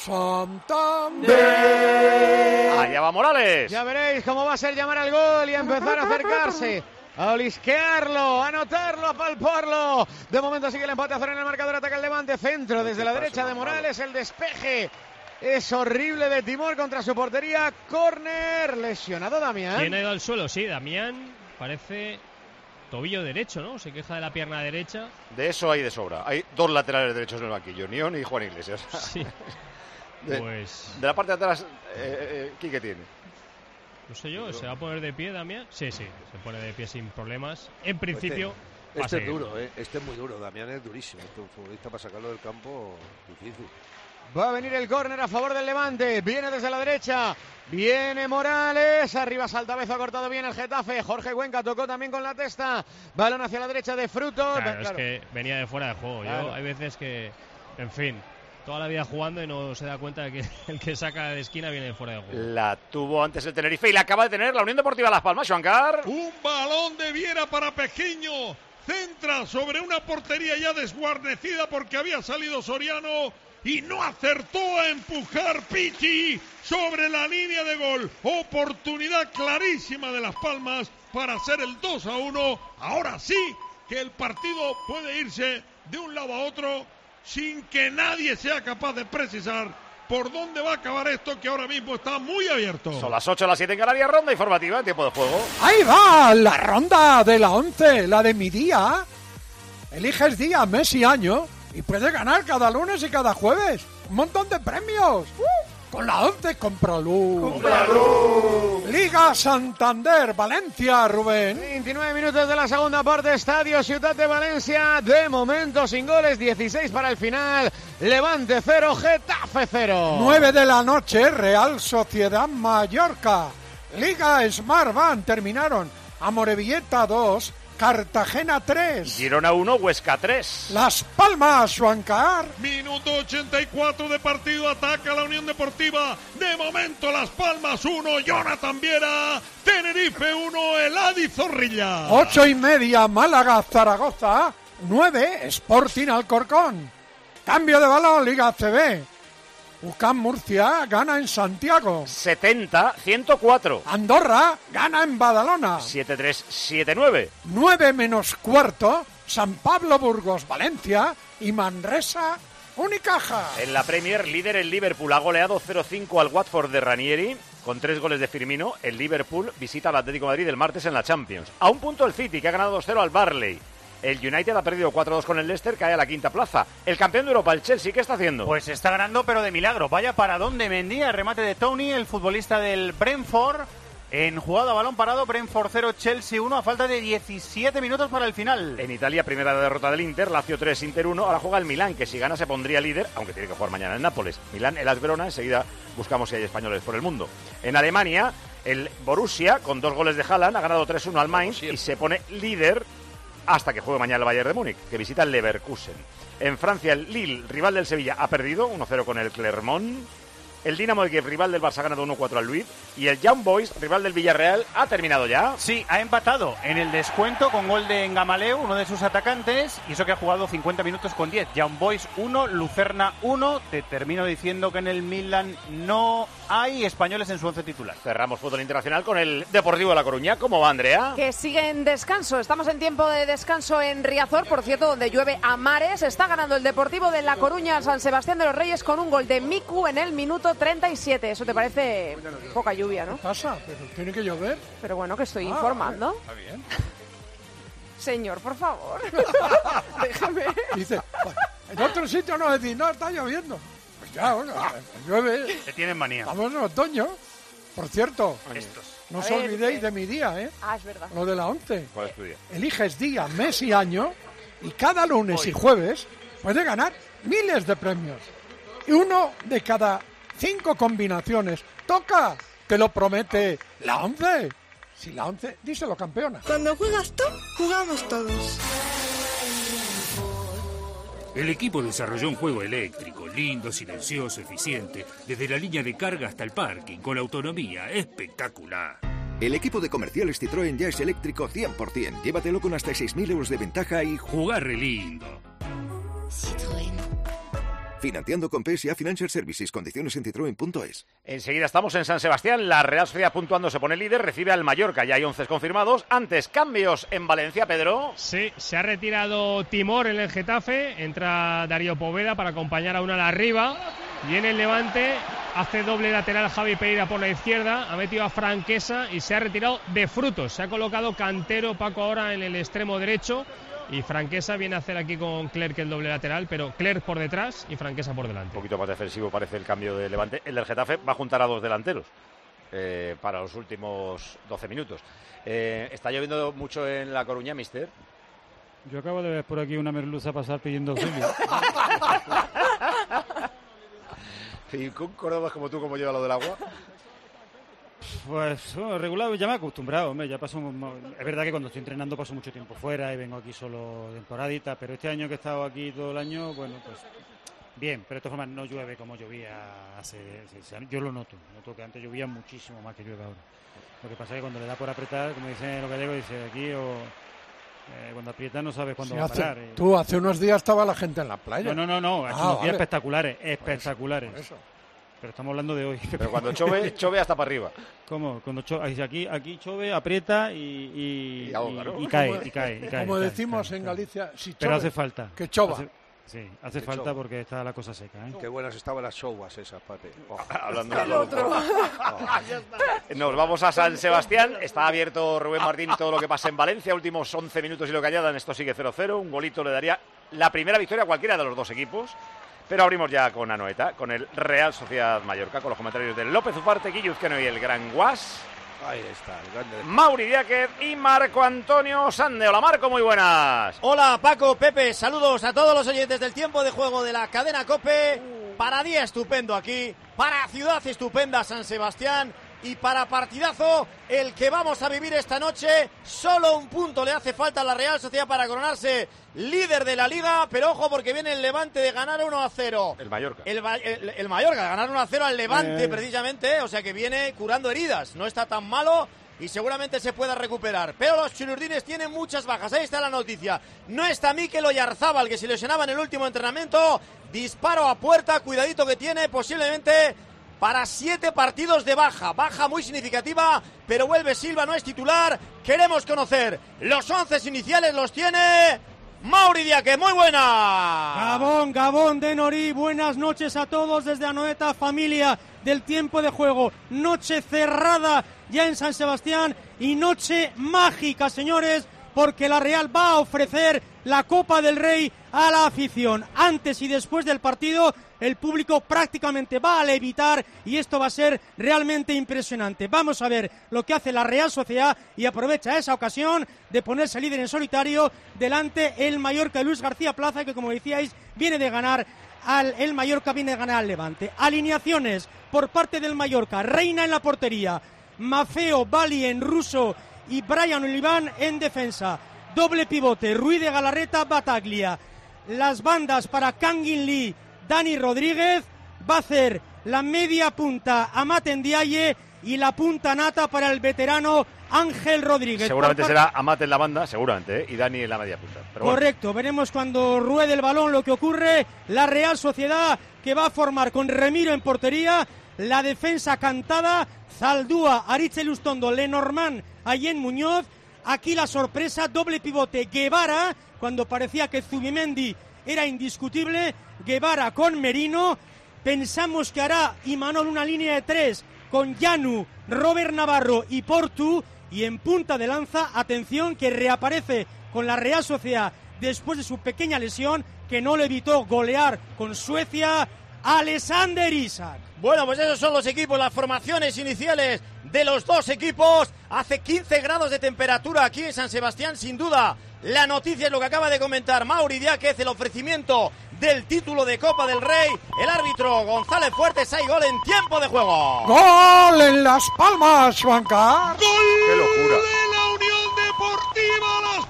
Santander. Allá va Morales. Ya veréis cómo va a ser llamar al gol y empezar a acercarse, a olisquearlo, a anotarlo, a palparlo. De momento sigue el empate a cero en el marcador, ataca el Levante, centro desde la derecha de Morales, el despeje es horrible de Timor contra su portería, córner, lesionado Damián. ¿Quién ha ido al suelo? Sí, Damián, parece tobillo derecho, ¿no? Se queja de la pierna derecha. De eso hay de sobra. Hay dos laterales derechos en el banquillo, Nión y Juan Iglesias. Sí. De, Pues de la parte de atrás, eh, eh, ¿Quique tiene? no sé yo, ¿se va a poner de pie Damián? Sí, sí, se pone de pie sin problemas. En principio, Este, va a este es seguir. duro, ¿eh? Este es muy duro. Damián es durísimo. Este es un futbolista para sacarlo del campo difícil. Va a venir el córner a favor del Levante, viene desde la derecha, viene Morales, arriba Saltabezo, ha cortado bien el Getafe, Jorge Cuenca tocó también con la testa, balón hacia la derecha de Frutos. Claro, Claro. es que venía de fuera de juego. Claro. Yo hay veces que, en fin, toda la vida jugando y no se da cuenta de que el que saca de esquina viene fuera de juego. La tuvo antes el Tenerife y la acaba de tener la Unión Deportiva Las Palmas, Juancar. Un balón de Viera para Pejiño. Centra sobre una portería ya desguarnecida porque había salido Soriano y no acertó a empujar Pichi sobre la línea de gol. Oportunidad clarísima de Las Palmas para hacer el dos a uno. Ahora sí que el partido puede irse de un lado a otro sin que nadie sea capaz de precisar por dónde va a acabar esto, que ahora mismo está muy abierto. Son las ocho, las siete en Canarias, ronda informativa en tiempo de juego. Ahí va la ronda de la once, la de mi día. Eliges día, mes y año y puedes ganar cada lunes y cada jueves un montón de premios. Uh, con la once, cómpralo. ¡Cómpralo! Liga Santander, Valencia, Rubén. veintinueve minutos de la segunda parte, Estadio Ciutat de Valencia. De momento sin goles, dieciséis para el final. Levante cero, Getafe cero. nueve de la noche, Real Sociedad Mallorca. Liga Smart Van, terminaron. Amorebieta dos, Cartagena tres. Girona uno, Huesca tres. Las Palmas, Juancar. Minuto ochenta y cuatro de partido, ataca la Unión Deportiva. De momento Las Palmas uno, Jonathan Viera. Tenerife uno, Eladi Zorrilla. Ocho y media, Málaga, Zaragoza. Nueve, Sporting Alcorcón. Cambio de balón, Liga A C B. U C A M Murcia gana en Santiago. setenta, ciento cuatro. Andorra gana en Badalona. siete tres, siete nueve. nueve menos cuarto, San Pablo Burgos, Valencia y Manresa, Unicaja. En la Premier, líder el Liverpool ha goleado cero cinco al Watford de Ranieri. Con tres goles de Firmino, el Liverpool visita al Atlético de Madrid el martes en la Champions. A un punto el City, que ha ganado dos cero al Barley. El United ha perdido cuatro dos con el Leicester, cae a la quinta plaza. El campeón de Europa, el Chelsea, ¿qué está haciendo? Pues está ganando, pero de milagro. Vaya para dónde Mendy, el remate de Tony, el futbolista del Brentford. En jugada balón parado, Brentford cero, Chelsea uno, a falta de diecisiete minutos para el final. En Italia, primera derrota del Inter, Lazio tres, Inter uno. Ahora juega el Milán, que si gana se pondría líder, aunque tiene que jugar mañana en Nápoles. Milán, el Verona, enseguida buscamos si hay españoles por el mundo. En Alemania, el Borussia, con dos goles de Haaland, ha ganado tres uno al Mainz y se pone líder hasta que juegue mañana el Bayern de Múnich, que visita el Leverkusen. En Francia, el Lille, rival del Sevilla, ha perdido uno cero con el Clermont. El Dinamo de Kiev, rival del Barça, ha ganado uno cuatro al Lviv. Y el Young Boys, rival del Villarreal, ha terminado ya. Sí, ha empatado en el descuento con gol de Ngamaleu, uno de sus atacantes. Y eso que ha jugado cincuenta minutos con diez. Young Boys uno, Lucerna uno. Te termino diciendo que en el Milan no hay españoles en su once titular. Cerramos fútbol internacional con el Deportivo de La Coruña. ¿Cómo va, Andrea? Que sigue en descanso. Estamos en tiempo de descanso en Riazor, por cierto, donde llueve a mares. Está ganando el Deportivo de La Coruña al San Sebastián de los Reyes con un gol de Miku en el minuto treinta y siete. Eso te parece poca lluvia, ¿no? ¿Qué pasa? Pero tiene que llover. Pero bueno, que estoy ah, informando. Está bien. Señor, por favor. Déjame. Dice, en otro sitio no decís, no, está lloviendo. Pues ya, bueno, llueve. Te tienen manía. Estamos en otoño. Por cierto, Estos. no A os ver, olvidéis eh. de mi día, ¿eh? Ah, es verdad. Lo de la once. ¿Cuál es tu día? Eliges día, mes y año y cada lunes y jueves puedes ganar miles de premios. Y uno de cada cinco combinaciones. ¡Toca! Te lo promete la once. Si la once, díselo, campeona. Cuando juegas tú, jugamos todos. El equipo desarrolló un juego eléctrico, lindo, silencioso, eficiente, desde la línea de carga hasta el parking, con autonomía espectacular. El equipo de comerciales Citroën ya es eléctrico cien por ciento. Llévatelo con hasta seis mil euros de ventaja y jugar re lindo. Citroën. Financiando con P S A Financial Services. Condiciones en citroen punto es. Enseguida estamos en San Sebastián. La Real Sociedad puntuando se pone líder. Recibe al Mallorca. Ya hay once confirmados. Antes, cambios en Valencia, Pedro. Sí, se ha retirado Timor en el Getafe. Entra Darío Poveda para acompañar a una arriba. Y en el Levante hace doble lateral Javi Pereira por la izquierda. Ha metido a Franquesa y se ha retirado de Frutos. Se ha colocado Cantero, Paco ahora en el extremo derecho. Y Franquesa viene a hacer aquí con Clerc el doble lateral, pero Clerc por detrás y Franquesa por delante. Un poquito más defensivo parece el cambio de Levante. El del Getafe va a juntar a dos delanteros eh, para los últimos doce minutos. Eh, ¿Está lloviendo mucho en La Coruña, mister? Yo acabo de ver por aquí una merluza pasar pidiendo auxilio. ¿Y con Córdoba como tú, cómo lleva lo del agua? Pues bueno, regular, ya me he acostumbrado, hombre, ya paso, es verdad que cuando estoy entrenando paso mucho tiempo fuera y vengo aquí solo temporadita, pero este año que he estado aquí todo el año, bueno, pues Bien, pero de todas formas no llueve como llovía hace seis años. Yo lo noto, noto que antes llovía muchísimo más que llueve ahora. Lo que pasa es que cuando le da por apretar, como dicen los gallegos, dice aquí o eh, cuando aprieta no sabes cuándo Sí, va hace, a parar. Eh. Tú, hace unos días estaba la gente en la playa. No, no, no, no, ha hecho Ah, unos vale. días espectaculares, espectaculares. Por eso, por eso. Pero estamos hablando de hoy. Pero cuando chove, chove hasta para arriba. ¿Cómo? Cuando chove, aquí, aquí chove, aprieta y, y, Y ahoga, ¿no? y, y cae, Como- y cae, y cae. Como cae, decimos cae, en cae. Galicia, si Pero chove, hace falta. que chova. Hace- sí, hace Que falta chova. porque está la cosa seca. ¿eh? Qué buenas estaban las showas esas, Pape. Oh. Hablando El otro. Nos vamos a San Sebastián. Está abierto Rubén Martín y todo lo que pasa en Valencia. Últimos once minutos y lo que añadan. Esto sigue cero cero. Un golito le daría la primera victoria a cualquiera de los dos equipos. Pero abrimos ya con Anoeta, con el Real Sociedad Mallorca, con los comentarios de López Ufarte, Guilluzcano y el Gran Guas. Ahí está, el grande. Mauri Diáquez y Marco Antonio Sande. Hola Marco, muy buenas. Hola Paco, Pepe, saludos a todos los oyentes del tiempo de juego de la cadena COPE. Para día estupendo aquí, para ciudad estupenda San Sebastián y para partidazo el que vamos a vivir esta noche. Solo un punto le hace falta a la Real Sociedad para coronarse líder de la Liga, pero ojo porque viene el Levante de ganar uno a cero. El Mallorca. El, el, el Mallorca de ganar uno a cero al Levante Eh. precisamente, o sea que viene curando heridas, no está tan malo y seguramente se pueda recuperar. Pero los chilurdines tienen muchas bajas, ahí está la noticia. No está Mikel Oyarzábal, que se lesionaba en el último entrenamiento. Disparo a puerta, cuidadito que tiene, posiblemente para siete partidos de baja. Baja muy significativa, pero vuelve Silva, no es titular. Queremos conocer los once iniciales, los tiene Mauri Diáquez, muy buena. Gabón, Gabón de Norí, buenas noches a todos desde Anoeta, familia del tiempo de juego. Noche cerrada ya en San Sebastián y noche mágica, señores, porque la Real va a ofrecer la Copa del Rey a la afición. Antes y después del partido, el público prácticamente va a levitar y esto va a ser realmente impresionante. Vamos a ver lo que hace la Real Sociedad y aprovecha esa ocasión de ponerse líder en solitario delante el Mallorca de Luis García Plaza, que como decíais viene de ganar al el Mallorca, viene de ganar al Levante. Alineaciones por parte del Mallorca: Reina en la portería, Mafeo, Bali en Russo y Brian Oliván en defensa. Doble pivote, Ruiz de Galarreta, Bataglia. Las bandas para Kangin Lee, Dani Rodríguez. Va a hacer la media punta Amat Ndiaye y la punta nata para el veterano Ángel Rodríguez. Seguramente Por será Amat en la banda, seguramente, ¿eh? Y Dani en la media punta. Pero bueno. Correcto, veremos cuando ruede el balón lo que ocurre. La Real Sociedad, que va a formar con Remiro en portería, la defensa cantada, Zaldúa, Aritz Lustondo, Lenormand, Allen Muñoz. Aquí la sorpresa, doble pivote Guevara, cuando parecía que Zubimendi era indiscutible. Guevara con Merino. Pensamos que hará Imanol una línea de tres con Llanu, Robert Navarro y Portu. Y en punta de lanza, atención, que reaparece con la Real Sociedad después de su pequeña lesión, que no le evitó golear con Suecia, Alexander Isak. Bueno, pues esos son los equipos, las formaciones iniciales de los dos equipos. Hace quince grados de temperatura aquí en San Sebastián, sin duda. La noticia es lo que acaba de comentar Mauri Diáquez, el ofrecimiento del título de Copa del Rey. El árbitro González Fuertes, hay gol en tiempo de juego. ¡Gol en Las Palmas, Juan Carlos! ¡Gol ¡Qué locura! de la Unión Deportiva Las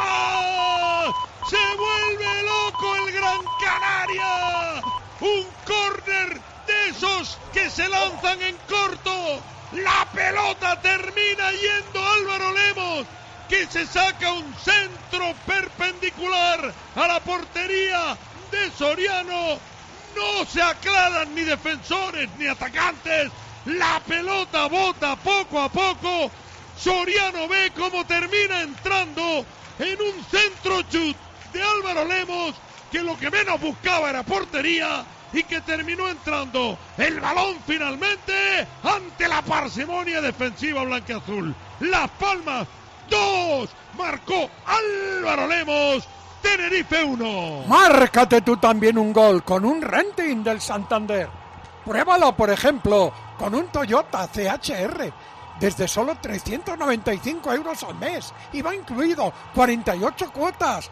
Palmas! ¡Se vuelve loco el Gran Canaria! ¡Un córner de esos que se lanzan en corto! ¡La pelota termina yendo a Álvaro Lemos, que se saca un centro perpendicular a la portería de Soriano! No se aclaran ni defensores ni atacantes. La pelota bota poco a poco. Soriano ve cómo termina entrando en un centro chut de Álvaro Lemos, que lo que menos buscaba era portería y que terminó entrando el balón finalmente ante la parsimonia defensiva blanquiazul. Las Palmas dos, marcó Álvaro Lemos. Tenerife uno. Márcate tú también un gol con un renting del Santander. Pruébalo, por ejemplo, con un Toyota C H R. Desde solo trescientos noventa y cinco euros al mes. Y va incluido cuarenta y ocho cuotas.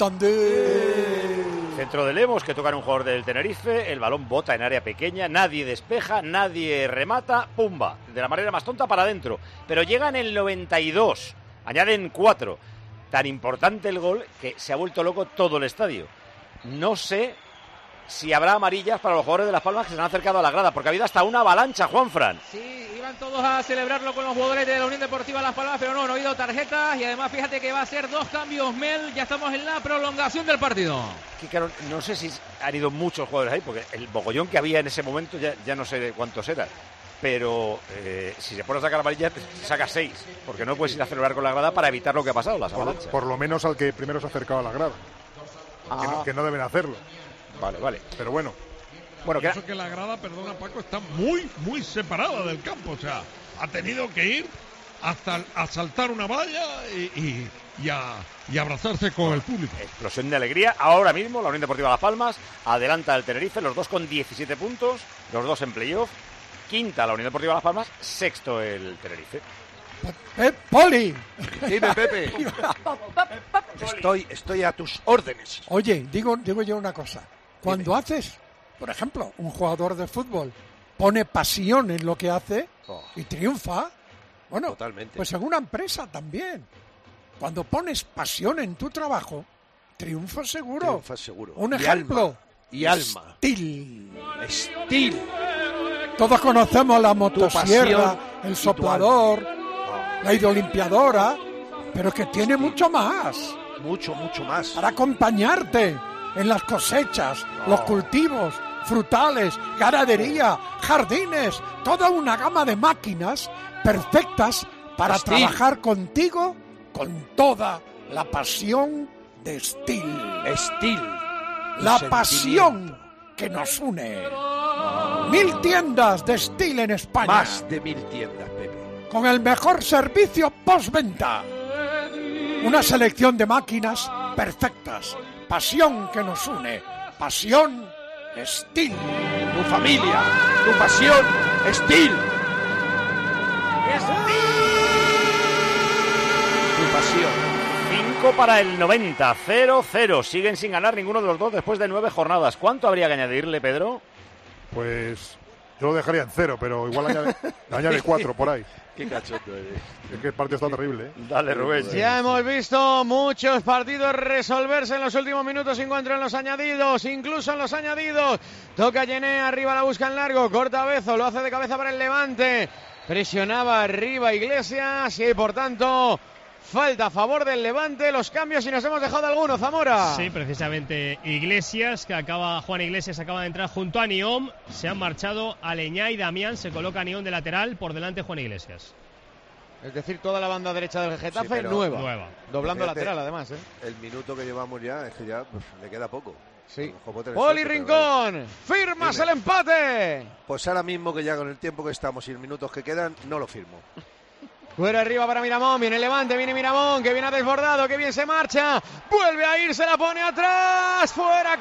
Santander. Centro de Lemos, que toca en un jugador del Tenerife. El balón bota en área pequeña. Nadie despeja, nadie remata. Pumba. De la manera más tonta para adentro. Pero llega en el noventa y dos. Añaden cuatro. Tan importante el gol que se ha vuelto loco todo el estadio. No sé si habrá amarillas para los jugadores de Las Palmas que se han acercado a la grada, porque ha habido hasta una avalancha, Juanfran. Sí, iban todos a celebrarlo con los jugadores de la Unión Deportiva Las Palmas, pero no, no ha habido tarjetas y además fíjate que va a ser dos cambios, Mel, ya estamos en la prolongación del partido. Que claro, no sé si han ido muchos jugadores ahí, porque el bogollón que había en ese momento ya, ya no sé cuántos eran. Pero eh, si se pone a sacar amarillas, saca seis, porque no puedes ir a celebrar con la grada para evitar lo que ha pasado, las avalanchas. Por, por lo menos al que primero se ha acercado a la grada. Ah. Que, no, que no deben hacerlo. Vale, vale. Pero bueno. Bueno, que... Eso que la grada, perdona Paco, está muy, muy separada del campo. O sea, ha tenido que ir hasta a saltar una valla y, y, y, a, y abrazarse con el público. Explosión de alegría. Ahora mismo la Unión Deportiva Las Palmas adelanta al Tenerife, los dos con diecisiete puntos, los dos en playoff. Quinta la Unión Deportiva Las Palmas, sexto el Tenerife. Eh, Poli. Dime, Pepe. Estoy, estoy a tus órdenes. Oye, digo, digo yo una cosa. Cuando Dime. haces, por ejemplo, un jugador de fútbol pone pasión en lo que hace oh. y triunfa, bueno, Totalmente. pues en una empresa también. Cuando pones pasión en tu trabajo, triunfas seguro. Triunfas seguro. Un y ejemplo. Alma. Y alma. Steel. Steel. Todos conocemos la motosierra, el soplador, la hidrolimpiadora, pero que tiene mucho más. Mucho, mucho más. Para acompañarte en las cosechas, no. los cultivos, frutales, ganadería, jardines, toda una gama de máquinas perfectas para Steel. trabajar contigo con toda la pasión de Steel. Steel. La pasión que nos une. Mil tiendas de Steel en España. Más de mil tiendas, Pepe. Con el mejor servicio postventa. Una selección de máquinas perfectas. Pasión que nos une. Pasión Steel. Tu familia, tu pasión Steel. Tu pasión. cinco para el noventa, cero cero. Siguen sin ganar ninguno de los dos después de nueve jornadas. ¿Cuánto habría que añadirle, Pedro? Pues yo lo dejaría en cero, pero igual añade, añade cuatro por ahí. Qué cachondo eres. Es que el partido está terrible, ¿eh? Dale, Rubén. Ya hemos visto muchos partidos resolverse en los últimos minutos. Se encuentran en los añadidos, incluso en los añadidos. Toca Yené, arriba la busca en largo. Corta Bezo, lo hace de cabeza para el Levante. Presionaba arriba Iglesias y por tanto... falta a favor del Levante, los cambios y nos hemos dejado alguno, Zamora. Sí, precisamente Iglesias, que acaba, Juan Iglesias acaba de entrar junto a Niom, se han marchado Aleñá y Damián, se coloca Niom de lateral, por delante Juan Iglesias. Es decir, toda la banda derecha del Getafe sí, nueva. nueva. Doblando Fíjate, lateral además, ¿eh? El minuto que llevamos ya es que ya pues, le queda poco. Sí. Poli Rincón, pero... firmas Dime. el empate. Pues ahora mismo que ya con el tiempo que estamos y los minutos que quedan, no lo firmo. Fuera arriba para Miramón, viene el Levante, viene Miramón, que viene a desbordado, que bien se marcha, vuelve a ir, se la pone atrás, fuera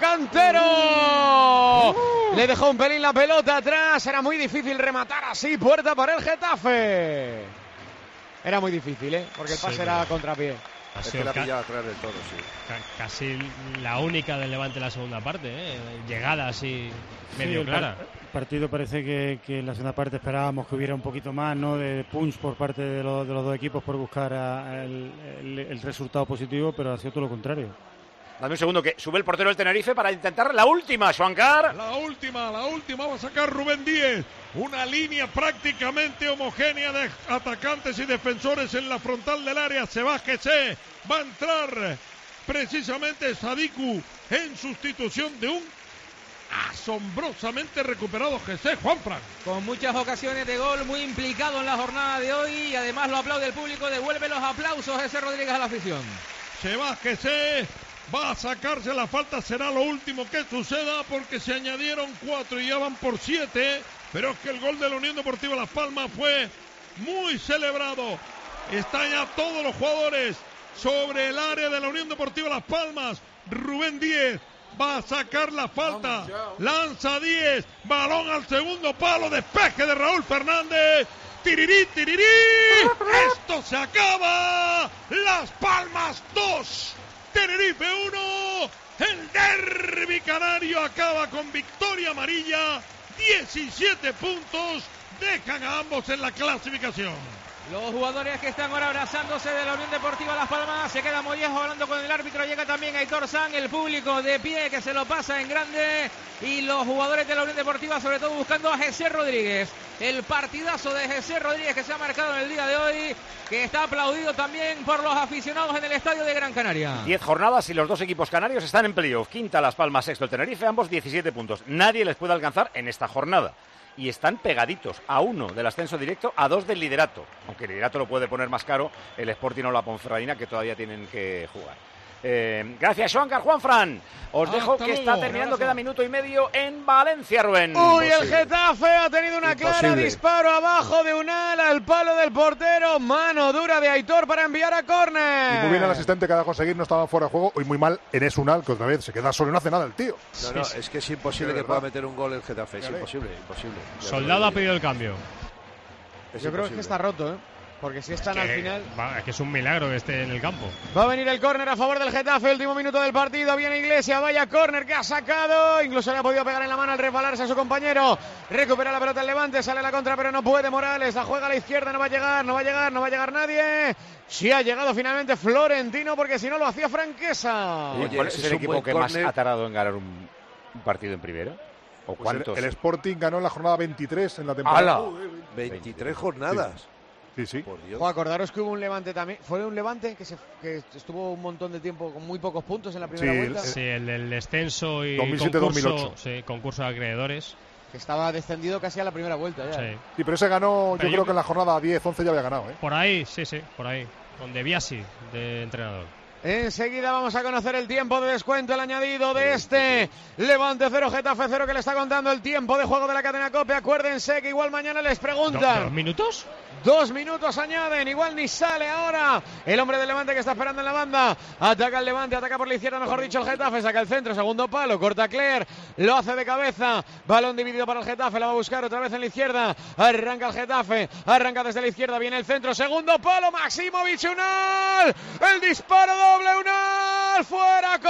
Cantero, uh. le dejó un pelín la pelota atrás, era muy difícil rematar así, puerta para el Getafe, era muy difícil, ¿eh? Porque el pase sí, era contrapié. Es que la pillaba atrás del todo, sí. Ca- casi la única del Levante en la segunda parte, ¿eh? Llegada así medio sí, clara. El partido parece que, que en la segunda parte esperábamos que hubiera un poquito más, ¿no?, de punch por parte de, lo, de los dos equipos por buscar a, a el, el, el resultado positivo, pero ha sido todo lo contrario. Dame un segundo, que sube el portero del Tenerife para intentar la última, Xuancar. La última, la última va a sacar Rubén Díez. Una línea prácticamente homogénea de atacantes y defensores en la frontal del área. Se va Jesse, va a entrar precisamente Sadiku en sustitución de un asombrosamente recuperado Jesse. Juanfran. Con muchas ocasiones de gol, muy implicado en la jornada de hoy y además lo aplaude el público, devuelve los aplausos a Jesse Rodríguez a la afición. Se va Jesse. Va a sacarse la falta, será lo último que suceda porque se añadieron cuatro y ya van por siete, pero es que el gol de la Unión Deportiva Las Palmas fue muy celebrado. Están ya todos los jugadores sobre el área de la Unión Deportiva Las Palmas. Rubén Díez va a sacar la falta, lanza Díez, balón al segundo palo, despeje de Raúl Fernández. Tirirí, tirirí, esto se acaba. Las Palmas dos. Tenerife uno, el derbi canario acaba con victoria amarilla, diecisiete puntos, dejan a ambos en la clasificación. Los jugadores que están ahora abrazándose de la Unión Deportiva Las Palmas. Se queda Mollejo hablando con el árbitro. Llega también Aitor San, el público de pie que se lo pasa en grande. Y los jugadores de la Unión Deportiva sobre todo buscando a José Rodríguez. El partidazo de José Rodríguez que se ha marcado en el día de hoy, que está aplaudido también por los aficionados en el estadio de Gran Canaria. Diez jornadas y los dos equipos canarios están en playoff. Quinta Las Palmas, sexto el Tenerife, ambos diecisiete puntos. Nadie les puede alcanzar en esta jornada. Y están pegaditos a uno del ascenso directo, a dos del liderato. Aunque el liderato lo puede poner más caro el Sporting o la Ponferradina, que todavía tienen que jugar. Eh, gracias, Joancar. Juanfran, os dejo Hasta que luego. está terminando, queda minuto y medio en Valencia, Rubén. Uy, Imposible. el Getafe ha tenido una clara Imposible. disparo abajo de Unal al palo del portero. Mano dura de Aitor para enviar a córner. Y muy bien el asistente que ha de conseguir, no estaba fuera de juego. Y muy mal en Esunal, que otra vez se queda solo y no hace nada el tío. No, no, es que es imposible De que pueda verdad. meter un gol el Getafe. Es Dale. imposible, imposible. Ya Soldado lo ha digo. pedido el cambio. Es Yo creo que imposible. está roto, ¿eh? Porque si están al Que- final... va, es que es un milagro que esté en el campo. Va a venir el córner a favor del Getafe, último minuto del partido, viene Iglesias, vaya córner que ha sacado, incluso le ha podido pegar en la mano al resbalarse a su compañero, recupera la pelota el Levante, sale la contra pero no puede Morales, la juega a la izquierda, no va a llegar, no va a llegar, no va a llegar nadie, sí ha llegado finalmente Florentino porque si no lo hacía Franquesa. Oye, ¿cuál es ese el es un equipo buen que más córner. ha tardado en ganar un, un partido en primera? ¿O Pues cuántos? el, el Sporting ganó en la jornada veintitrés en la temporada. ¡Hala! Joder, veintitrés jornadas. Sí, sí. Por Dios. O acordaros que hubo un Levante también, fue un Levante que, se, que estuvo un montón de tiempo con muy pocos puntos en la primera Sí, vuelta, Sí, el del descenso y dos mil siete dos mil concurso, ocho. sí, concurso de acreedores. que estaba descendido casi a la primera vuelta ya. Sí. Sí, pero ese ganó, Pero yo yo creo que- que en la jornada diez once ya había ganado, ¿eh? Por ahí, sí, sí, por ahí. Con De Biasi, de entrenador. Enseguida vamos a conocer el tiempo de descuento, el añadido de este Levante cero, Getafe cero, que le está contando el tiempo de juego de la cadena COPE. Acuérdense que igual mañana les ¿Do- preguntan. ¿Dos minutos? Dos minutos añaden, igual ni sale ahora el hombre del Levante que está esperando en la banda. Ataca el Levante, ataca por la izquierda, mejor dicho el Getafe, saca el centro, segundo palo, corta Cler, lo hace de cabeza, balón dividido para el Getafe, la va a buscar otra vez en la izquierda, arranca el Getafe, arranca desde la izquierda, viene el centro, segundo palo, Maximovic, Unal, el disparo doble, Unal, fuera,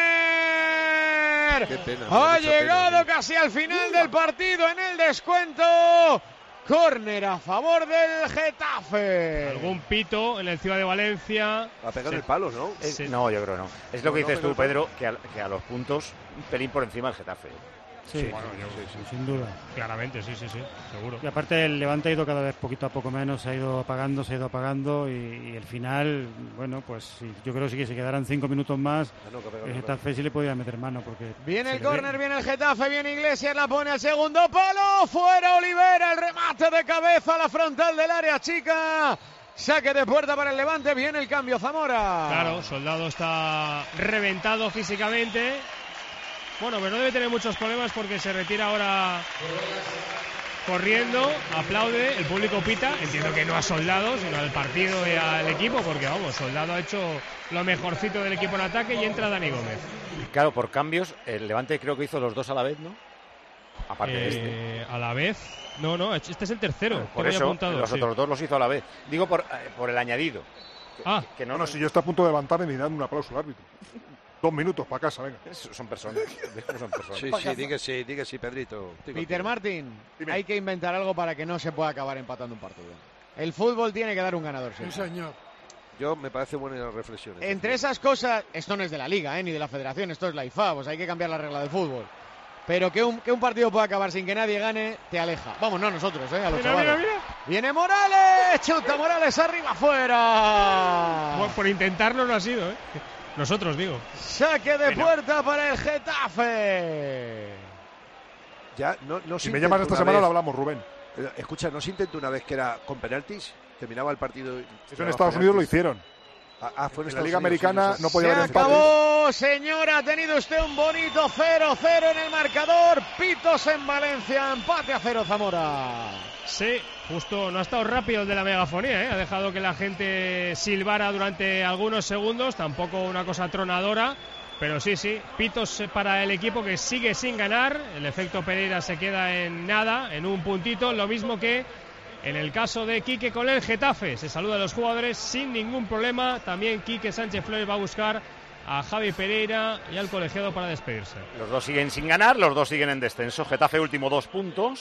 córner. Qué pena, me Ha da mucha llegado pena. casi al final del partido en el descuento. Córner a favor del Getafe. Algún pito en el Ciudad de Valencia. A pegar Sí. el palo, ¿no? Es- Sí. No, yo creo no. Es lo No, que no, dices pero- tú, Pedro, que a, que a los puntos un pelín por encima del Getafe. Sí, Bueno, yo- sin duda. Claramente, sí, sí, sí, seguro. Y aparte el Levante ha ido cada vez poquito a poco menos, se ha ido apagando, se ha ido apagando y, y el final, bueno, pues sí, yo creo que sí que se quedaran cinco minutos más, Ah, no, que pegar el el Getafe sí le podía meter mano porque... Viene se el le ve- córner, viene el Getafe, viene Iglesias, la pone al segundo palo, fuera Olivera, el remate de cabeza a la frontal del área chica, saque de puerta para el Levante, viene el cambio Zamora. Claro, Soldado está reventado físicamente. Bueno, pero no debe tener muchos problemas porque se retira ahora corriendo, aplaude, el público pita. Entiendo que no a Soldado, sino al partido y al equipo, porque vamos, Soldado ha hecho lo mejorcito del equipo en ataque y entra Dani Gómez. Claro, por cambios, el Levante creo que hizo los dos a la vez, ¿no? Aparte de este. Eh, a la vez, no, no, este es el tercero. Por tengo ya eso, apuntado, los sí. otros dos los hizo a la vez. Digo por, eh, por el añadido. Que, Ah. que no, No, no, si yo estoy a punto de levantarme y dando un aplauso al árbitro. Dos minutos para casa, venga. son personas. Son personas. Sí, sí, di que sí, di que sí, Pedrito. Estoy Peter contigo. Martin, Dime. hay que inventar algo para que no se pueda acabar empatando un partido. El fútbol tiene que dar un ganador Sí, siempre. señor. Yo me parece buena reflexión. Entre esas cosas, esto no es de la Liga, ¿eh? Ni de la Federación, esto es la I F A, pues hay que cambiar la regla del fútbol. Pero que un, que un partido pueda acabar sin que nadie gane, te aleja. Vamos, no nosotros, ¿eh? A los Mira, chavales. mira, mira. Viene Morales, chuta Morales arriba, afuera. Por, por intentarlo no ha sido, ¿eh? Nosotros, digo. Saque de Bueno. puerta para el Getafe. Ya, no, no Si se me llamas intentó esta una semana vez- lo hablamos, Rubén. Eh, Escucha, ¿no se intentó una vez que era con penaltis? Terminaba el partido. y- Eso en Estados Unidos lo hicieron. Ah, ah, fue en, En la Estados Liga Unidos, Americana sí, no sí. podía Se haber empate. acabó, señora. Ha tenido usted un bonito cero cero en el marcador. Pitos en Valencia, empate a cero Zamora. Sí, justo no ha estado rápido el de la megafonía, ¿eh? Ha dejado que la gente silbara durante algunos segundos, tampoco una cosa tronadora, pero sí, sí, pitos para el equipo que sigue sin ganar, el efecto Pereira se queda en nada, en un puntito, lo mismo que en el caso de Quique con el Getafe, se saluda a los jugadores sin ningún problema, también Quique Sánchez Flores va a buscar a Javi Pereira y al colegiado para despedirse. Los dos siguen sin ganar, los dos siguen en descenso. Getafe último dos puntos,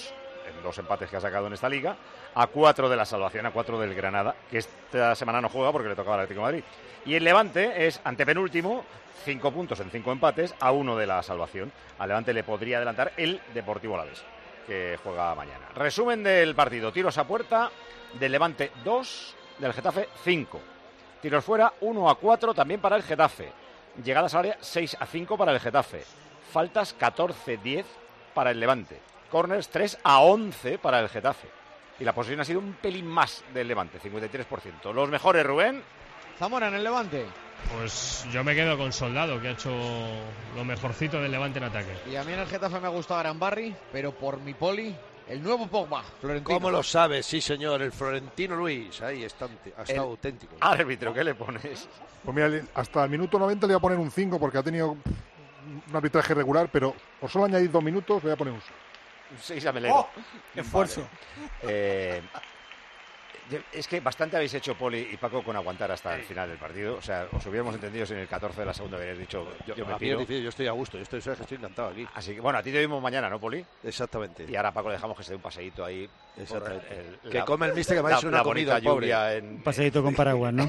en dos empates que ha sacado en esta liga, a cuatro de la salvación, a cuatro del Granada, que esta semana no juega porque le tocaba al Atlético de Madrid. Y el Levante es antepenúltimo, cinco puntos en cinco empates, a uno de la salvación. Al Levante le podría adelantar el Deportivo Alavés, que juega mañana. Resumen del partido: tiros a puerta del Levante dos, del Getafe cinco. Tiros fuera uno a cuatro también para el Getafe. Llegadas al área seis a cinco para el Getafe. Faltas catorce a diez para el Levante. Corners tres a once para el Getafe. Y la posesión ha sido un pelín más del Levante, cincuenta y tres por ciento. Los mejores, Rubén. Zamora en el Levante. Pues yo me quedo con Soldado, que ha hecho lo mejorcito del Levante en ataque. Y a mí en el Getafe me ha gustado Arambarri, pero por mi poli, el nuevo Pogba, Florentino. ¿Cómo lo sabes? Sí, señor, el Florentino Luis. Ahí está, ha estado El auténtico. Árbitro, ¿qué le pones? Pues mira, hasta el minuto noventa le voy a poner un cinco porque ha tenido un arbitraje regular, pero por solo añadir dos minutos le voy a poner un seis. Un seis a Melero. ¡Oh! ¡Esfuerzo! Vale. Eh, es que bastante habéis hecho, Poli y Paco, con aguantar hasta el final del partido. O sea, os hubiéramos entendido si en el catorce de la segunda hubierais dicho yo, yo me A mí piro. es difícil, yo estoy a gusto, yo estoy, sabes que estoy encantado aquí. Así que, bueno, a ti te vimos mañana, ¿no, Poli? Exactamente. Y ahora a Paco le dejamos que se dé un paseíto ahí. Exactamente. El- el- Que la- come el mister, que me ha la- hecho una la comida, bonita pobre. lluvia en... Un paseíto con paraguas, ¿no?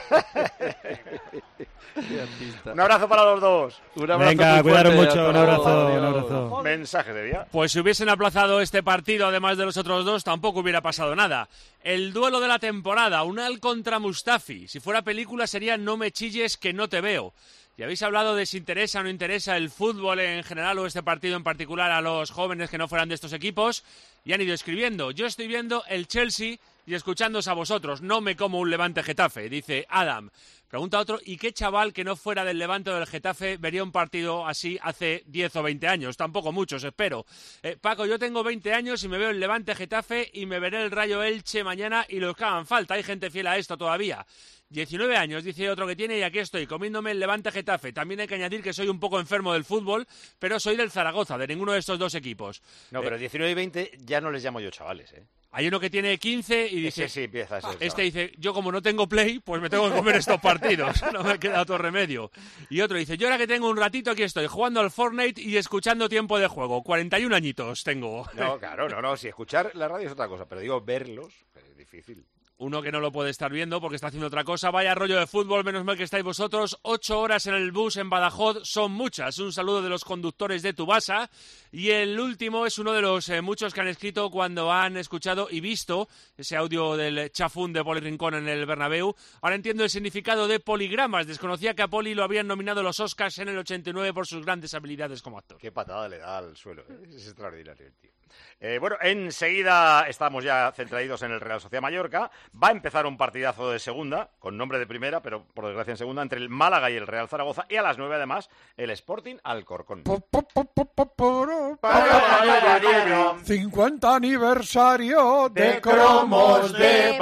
Un abrazo para los dos. Un abrazo Venga, muy cuidaros fuerte, mucho, hasta un abrazo, luego. un abrazo. Mensaje de día. Pues si hubiesen aplazado este partido, además de los otros dos, tampoco hubiera pasado nada. El duelo de la temporada, Unal contra Mustafi. Si fuera película sería No me chilles que no te veo. Y habéis hablado de si interesa o no interesa el fútbol en general o este partido en particular a los jóvenes que no fueran de estos equipos. Y han ido escribiendo. Yo estoy viendo el Chelsea y escuchándoos a vosotros. No me como un Levante Getafe, dice Adam. Pregunta otro, ¿y qué chaval que no fuera del Levante o del Getafe vería un partido así hace diez o veinte años? Tampoco muchos, espero. Eh, Paco, yo tengo veinte años y me veo el Levante Getafe y me veré el Rayo Elche mañana y los que hagan falta. Hay gente fiel a esto todavía. diecinueve años, dice otro que tiene, y aquí estoy, comiéndome el Levante Getafe. También hay que añadir que soy un poco enfermo del fútbol, pero soy del Zaragoza, de ninguno de estos dos equipos. No, Eh, pero diecinueve y veinte ya no les llamo yo chavales, ¿eh? Hay uno que tiene quince y dice... Ese sí empieza a ser Este chaval. dice, yo como no tengo play, pues me tengo que comer estos partidos. No me queda otro remedio. Y otro dice, yo ahora que tengo un ratito aquí estoy jugando al Fortnite y escuchando tiempo de juego. cuarenta y un añitos tengo. No, claro, no, no. Si escuchar la radio es otra cosa, pero digo verlos, es difícil. Uno que no lo puede estar viendo porque está haciendo otra cosa. Vaya rollo de fútbol, menos mal que estáis vosotros. Ocho horas en el bus en Badajoz son muchas. Un saludo de los conductores de Tubasa. Y el último es uno de los eh, muchos que han escrito cuando han escuchado y visto ese audio del chafún de Poli Rincón en el Bernabéu. Ahora entiendo el significado de poligramas. Desconocía que a Poli lo habían nominado los Oscars en el ochenta y nueve por sus grandes habilidades como actor. Qué patada le da al suelo, ¿eh? Es extraordinario el tío. Eh, bueno, enseguida estamos ya centrados en el Real Sociedad Mallorca. Va a empezar un partidazo de segunda, con nombre de primera, pero por desgracia en segunda, entre el Málaga y el Real Zaragoza. Y a las nueve, además, el Sporting Alcorcón. cincuenta aniversario de cromos de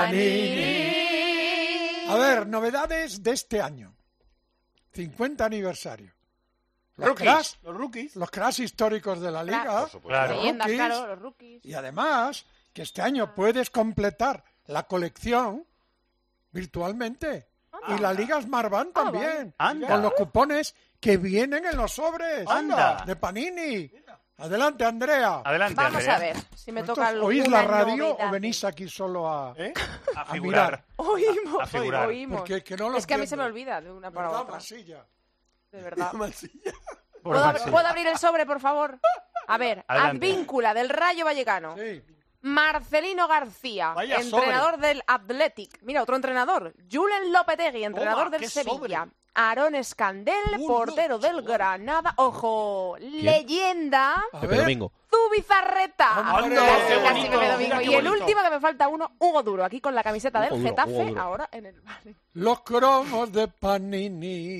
Panini. A ver, novedades de este año. cincuenta aniversario. Los Rookies. cracks, Los rookies. los cracks históricos de la liga. Por supuesto. Claro. Los Leyendas, rookies. claro, los rookies. Y además, que este año puedes completar la colección virtualmente. Y la Liga Smartbank también. Anda. Con los cupones que vienen en los sobres. Anda. De Panini. Adelante, Andrea. Adelante, Vamos Andrea. a ver si me ¿Vosotros toca alguna ¿Oís la radio novedad? o venís aquí solo a, A a figurar. mirar? Oímos, A figurar. oímos. Porque que no lo es que a mí se me entiendo. olvida de una para ¿Verdad, otra. Masilla? De verdad. Masilla. ¿Puedo, ab- ¿Puedo abrir el sobre, por favor? A ver, Adelante. Advíncula del Rayo Vallecano. Sí. Marcelino García, Vaya entrenador del Athletic. Mira, otro entrenador. Julen Lopetegui, entrenador Toma, del qué Sevilla. sobre. Aarón Escandel, Uh, portero no, del chaval. Granada. Ojo, leyenda. A Pepe ver. Domingo. Zubizarreta. ¡Hombre! Casi, ¡Qué casi bonito! me quedo bingo. Mira qué Y el bonito. último que me falta uno, Hugo Duro, aquí con la camiseta del Hugo Duro, Getafe, Hugo Duro. ahora en el Vale. Los cromos de Panini.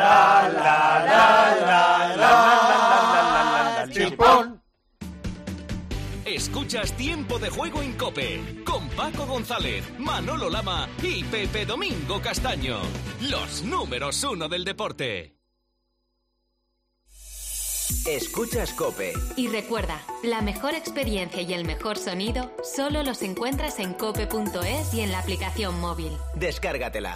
Chipón. Escuchas Tiempo de Juego en COPE con Paco González, Manolo Lama y Pepe Domingo Castaño. Los números uno del deporte. Escuchas COPE. Y recuerda, la mejor experiencia y el mejor sonido solo los encuentras en cope punto es y en la aplicación móvil. Descárgatela.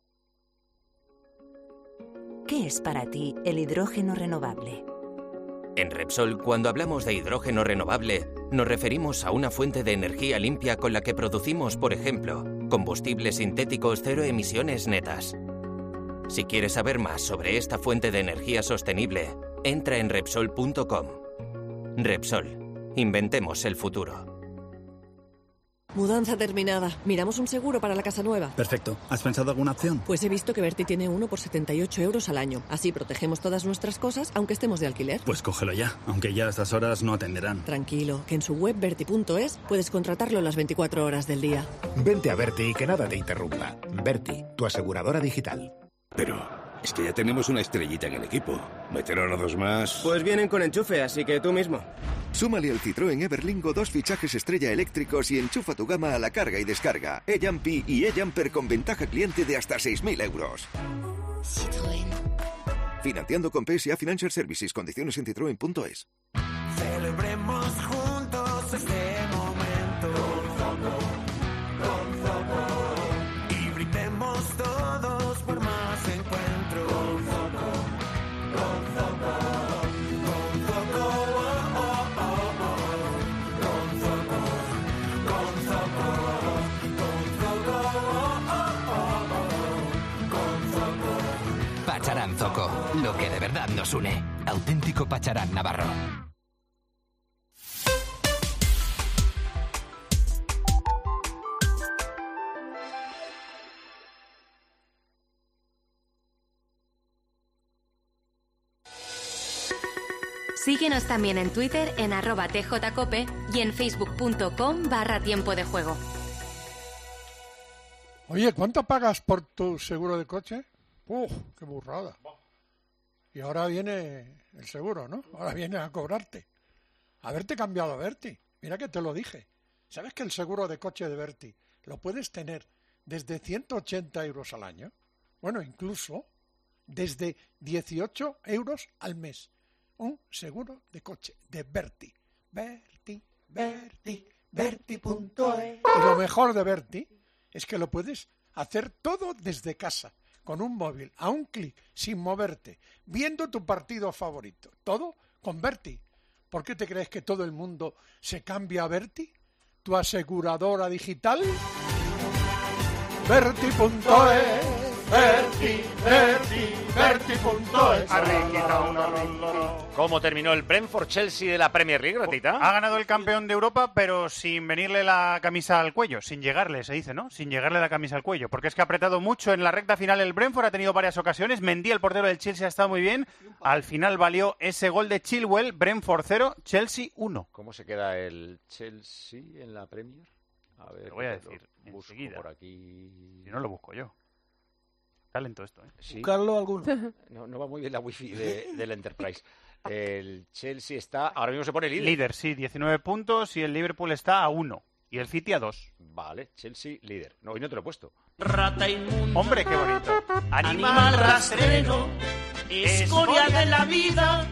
¿Qué es para ti el hidrógeno renovable? En Repsol, cuando hablamos de hidrógeno renovable, nos referimos a una fuente de energía limpia con la que producimos, por ejemplo, combustibles sintéticos cero emisiones netas. Si quieres saber más sobre esta fuente de energía sostenible, entra en Repsol punto com. Repsol. Inventemos el futuro. Mudanza terminada. Miramos un seguro para la casa nueva. Perfecto. ¿Has pensado alguna opción? Pues he visto que Berti tiene uno por setenta y ocho euros al año. Así protegemos todas nuestras cosas, aunque estemos de alquiler. Pues cógelo ya, aunque ya a estas horas no atenderán. Tranquilo, que en su web berti punto es puedes contratarlo las veinticuatro horas del día. Vente a Berti y que nada te interrumpa. Berti, tu aseguradora digital. Pero es que ya tenemos una estrellita en el equipo. ¿Meter a dos más? Pues vienen con enchufe, así que tú mismo. Súmale al Citroën Everlingo dos fichajes estrella eléctricos y enchufa tu gama a la carga y descarga. E-Jumpy y E-Jumper con ventaja cliente de hasta seis mil euros. Citroën. Financiando con P S A Financial Services. Condiciones en citroen punto es. Celebremos juntos este momento. Con Zoco, con Zoco. Y brindemos todos por más encuentros. Con Zoco, con Zoco. Con Zoco, oh, oh, oh, oh. Con Zoco, con Zoco. Con Zoco, oh, oh, oh, oh. Con Zoco. Pacharán Zoco, lo que de verdad nos une. Auténtico Pacharán navarro. Síguenos también en Twitter en arroba tjcope y en facebook.com barra tiempo de juego. Oye, ¿cuánto pagas por tu seguro de coche? ¡Uf, qué burrada! Y ahora viene el seguro, ¿no? Ahora viene a cobrarte. Haberte cambiado a Berti. Mira que te lo dije. ¿Sabes que el seguro de coche de Berti lo puedes tener desde ciento ochenta euros al año? Bueno, incluso desde dieciocho euros al mes. Un seguro de coche de Berti. Berti, Berti, Berti punto es. Y lo mejor de Berti es que lo puedes hacer todo desde casa, con un móvil, a un clic, sin moverte, viendo tu partido favorito. Todo con Berti. ¿Por qué te crees que todo el mundo se cambia a Berti? ¿Tu aseguradora digital? Berti punto es. Berti, Berti, Berti punto es. ¿Cómo terminó el Brentford-Chelsea de la Premier League, Ratita? Ha ganado el campeón de Europa, pero sin venirle la camisa al cuello, sin llegarle, se dice, ¿no? Sin llegarle la camisa al cuello, porque es que ha apretado mucho en la recta final el Brentford, ha tenido varias ocasiones. Mendy, el portero del Chelsea, ha estado muy bien. Al final valió ese gol de Chilwell, Brentford cero, Chelsea uno. ¿Cómo se queda el Chelsea en la Premier? A ver, te voy a decir busco enseguida. Por aquí. Si no lo busco yo. Talento esto, ¿eh? Sí. ¿Buscarlo alguno? No, no va muy bien la wifi de, del Enterprise. El Chelsea está, ahora mismo se pone líder. Líder, sí, diecinueve puntos y el Liverpool está a uno. Y el City a dos. Vale, Chelsea líder. No, hoy no te lo he puesto. Rata inmunda. Hombre, qué bonito. Animal rastrero. Escoria de la vida.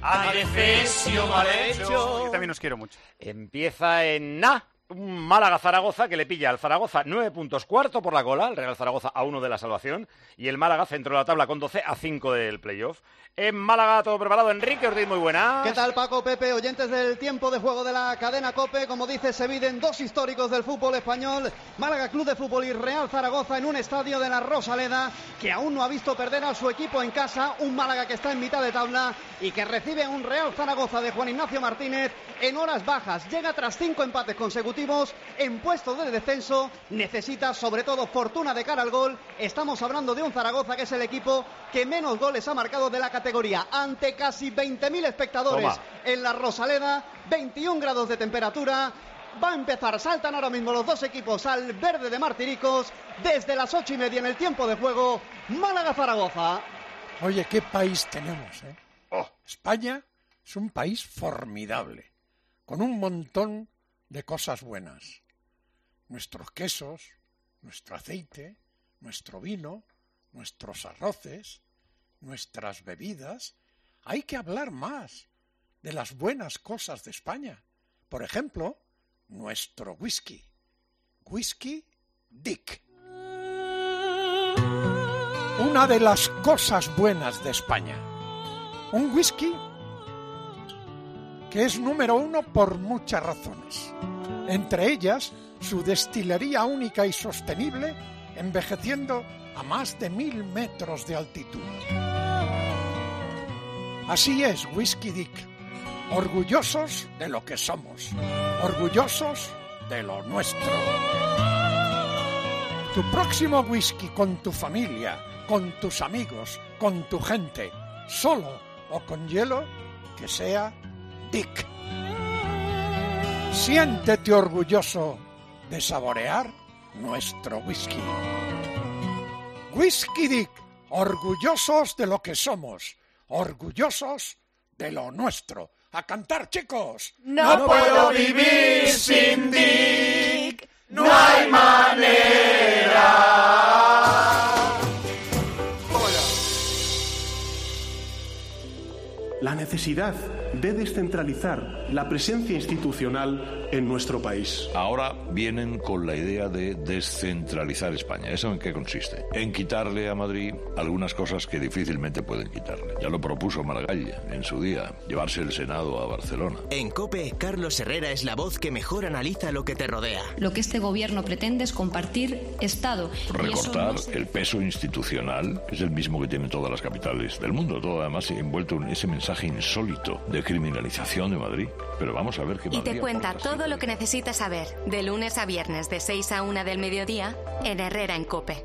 Adefesio mal hecho. Yo también os quiero mucho. Empieza en Na. Un Málaga-Zaragoza que le pilla al Zaragoza nueve puntos, cuarto por la cola, el Real Zaragoza a uno de la salvación, y el Málaga centro de la tabla con doce a cinco del playoff. En Málaga todo preparado, Enrique Ortiz, muy buenas. ¿Qué tal, Paco, Pepe, oyentes del tiempo de juego de la cadena COPE? Como dice, se miden dos históricos del fútbol español, Málaga Club de Fútbol y Real Zaragoza en un estadio de la Rosaleda que aún no ha visto perder a su equipo en casa, un Málaga que está en mitad de tabla y que recibe un Real Zaragoza de Juan Ignacio Martínez en horas bajas. Llega tras cinco empates consecutivos en puesto de descenso, necesita sobre todo fortuna de cara al gol. Estamos hablando de un Zaragoza que es el equipo que menos goles ha marcado de la categoría, ante casi veinte mil espectadores. Toma. En la Rosaleda, veintiún grados de temperatura. Va a empezar, saltan ahora mismo los dos equipos al verde de Martiricos desde las ocho y media en el tiempo de juego. Málaga-Zaragoza. Oye, qué país tenemos, ¿eh? Oh, España es un país formidable, con un montón de cosas buenas. Nuestros quesos, nuestro aceite, nuestro vino, nuestros arroces, nuestras bebidas. Hay que hablar más de las buenas cosas de España. Por ejemplo, nuestro whisky. Whisky Dick. Una de las cosas buenas de España. Un whisky que es número uno por muchas razones. Entre ellas, su destilería única y sostenible, envejeciendo a más de mil metros de altitud. Así es, Whisky Dick. Orgullosos de lo que somos. Orgullosos de lo nuestro. Tu próximo whisky con tu familia, con tus amigos, con tu gente, solo o con hielo, que sea Dick. Siéntete orgulloso de saborear nuestro whisky. Whisky Dick, orgullosos de lo que somos, orgullosos de lo nuestro. ¡A cantar, chicos! No, no puedo vivir sin Dick, no hay manera. La necesidad de descentralizar la presencia institucional en nuestro país. Ahora vienen con la idea de descentralizar España. ¿Eso en qué consiste? En quitarle a Madrid algunas cosas que difícilmente pueden quitarle. Ya lo propuso Maragall en su día, llevarse el Senado a Barcelona. En COPE, Carlos Herrera es la voz que mejor analiza lo que te rodea. Lo que este gobierno pretende es compartir Estado. Recortar no se... el peso institucional, que es el mismo que tienen todas las capitales del mundo. Todo además envuelto en ese mensaje insólito de criminalización de Madrid. Pero vamos a ver qué Y Madrid te cuenta aporta todo lo que necesitas saber, de lunes a viernes de seis a una del mediodía, en Herrera en COPE.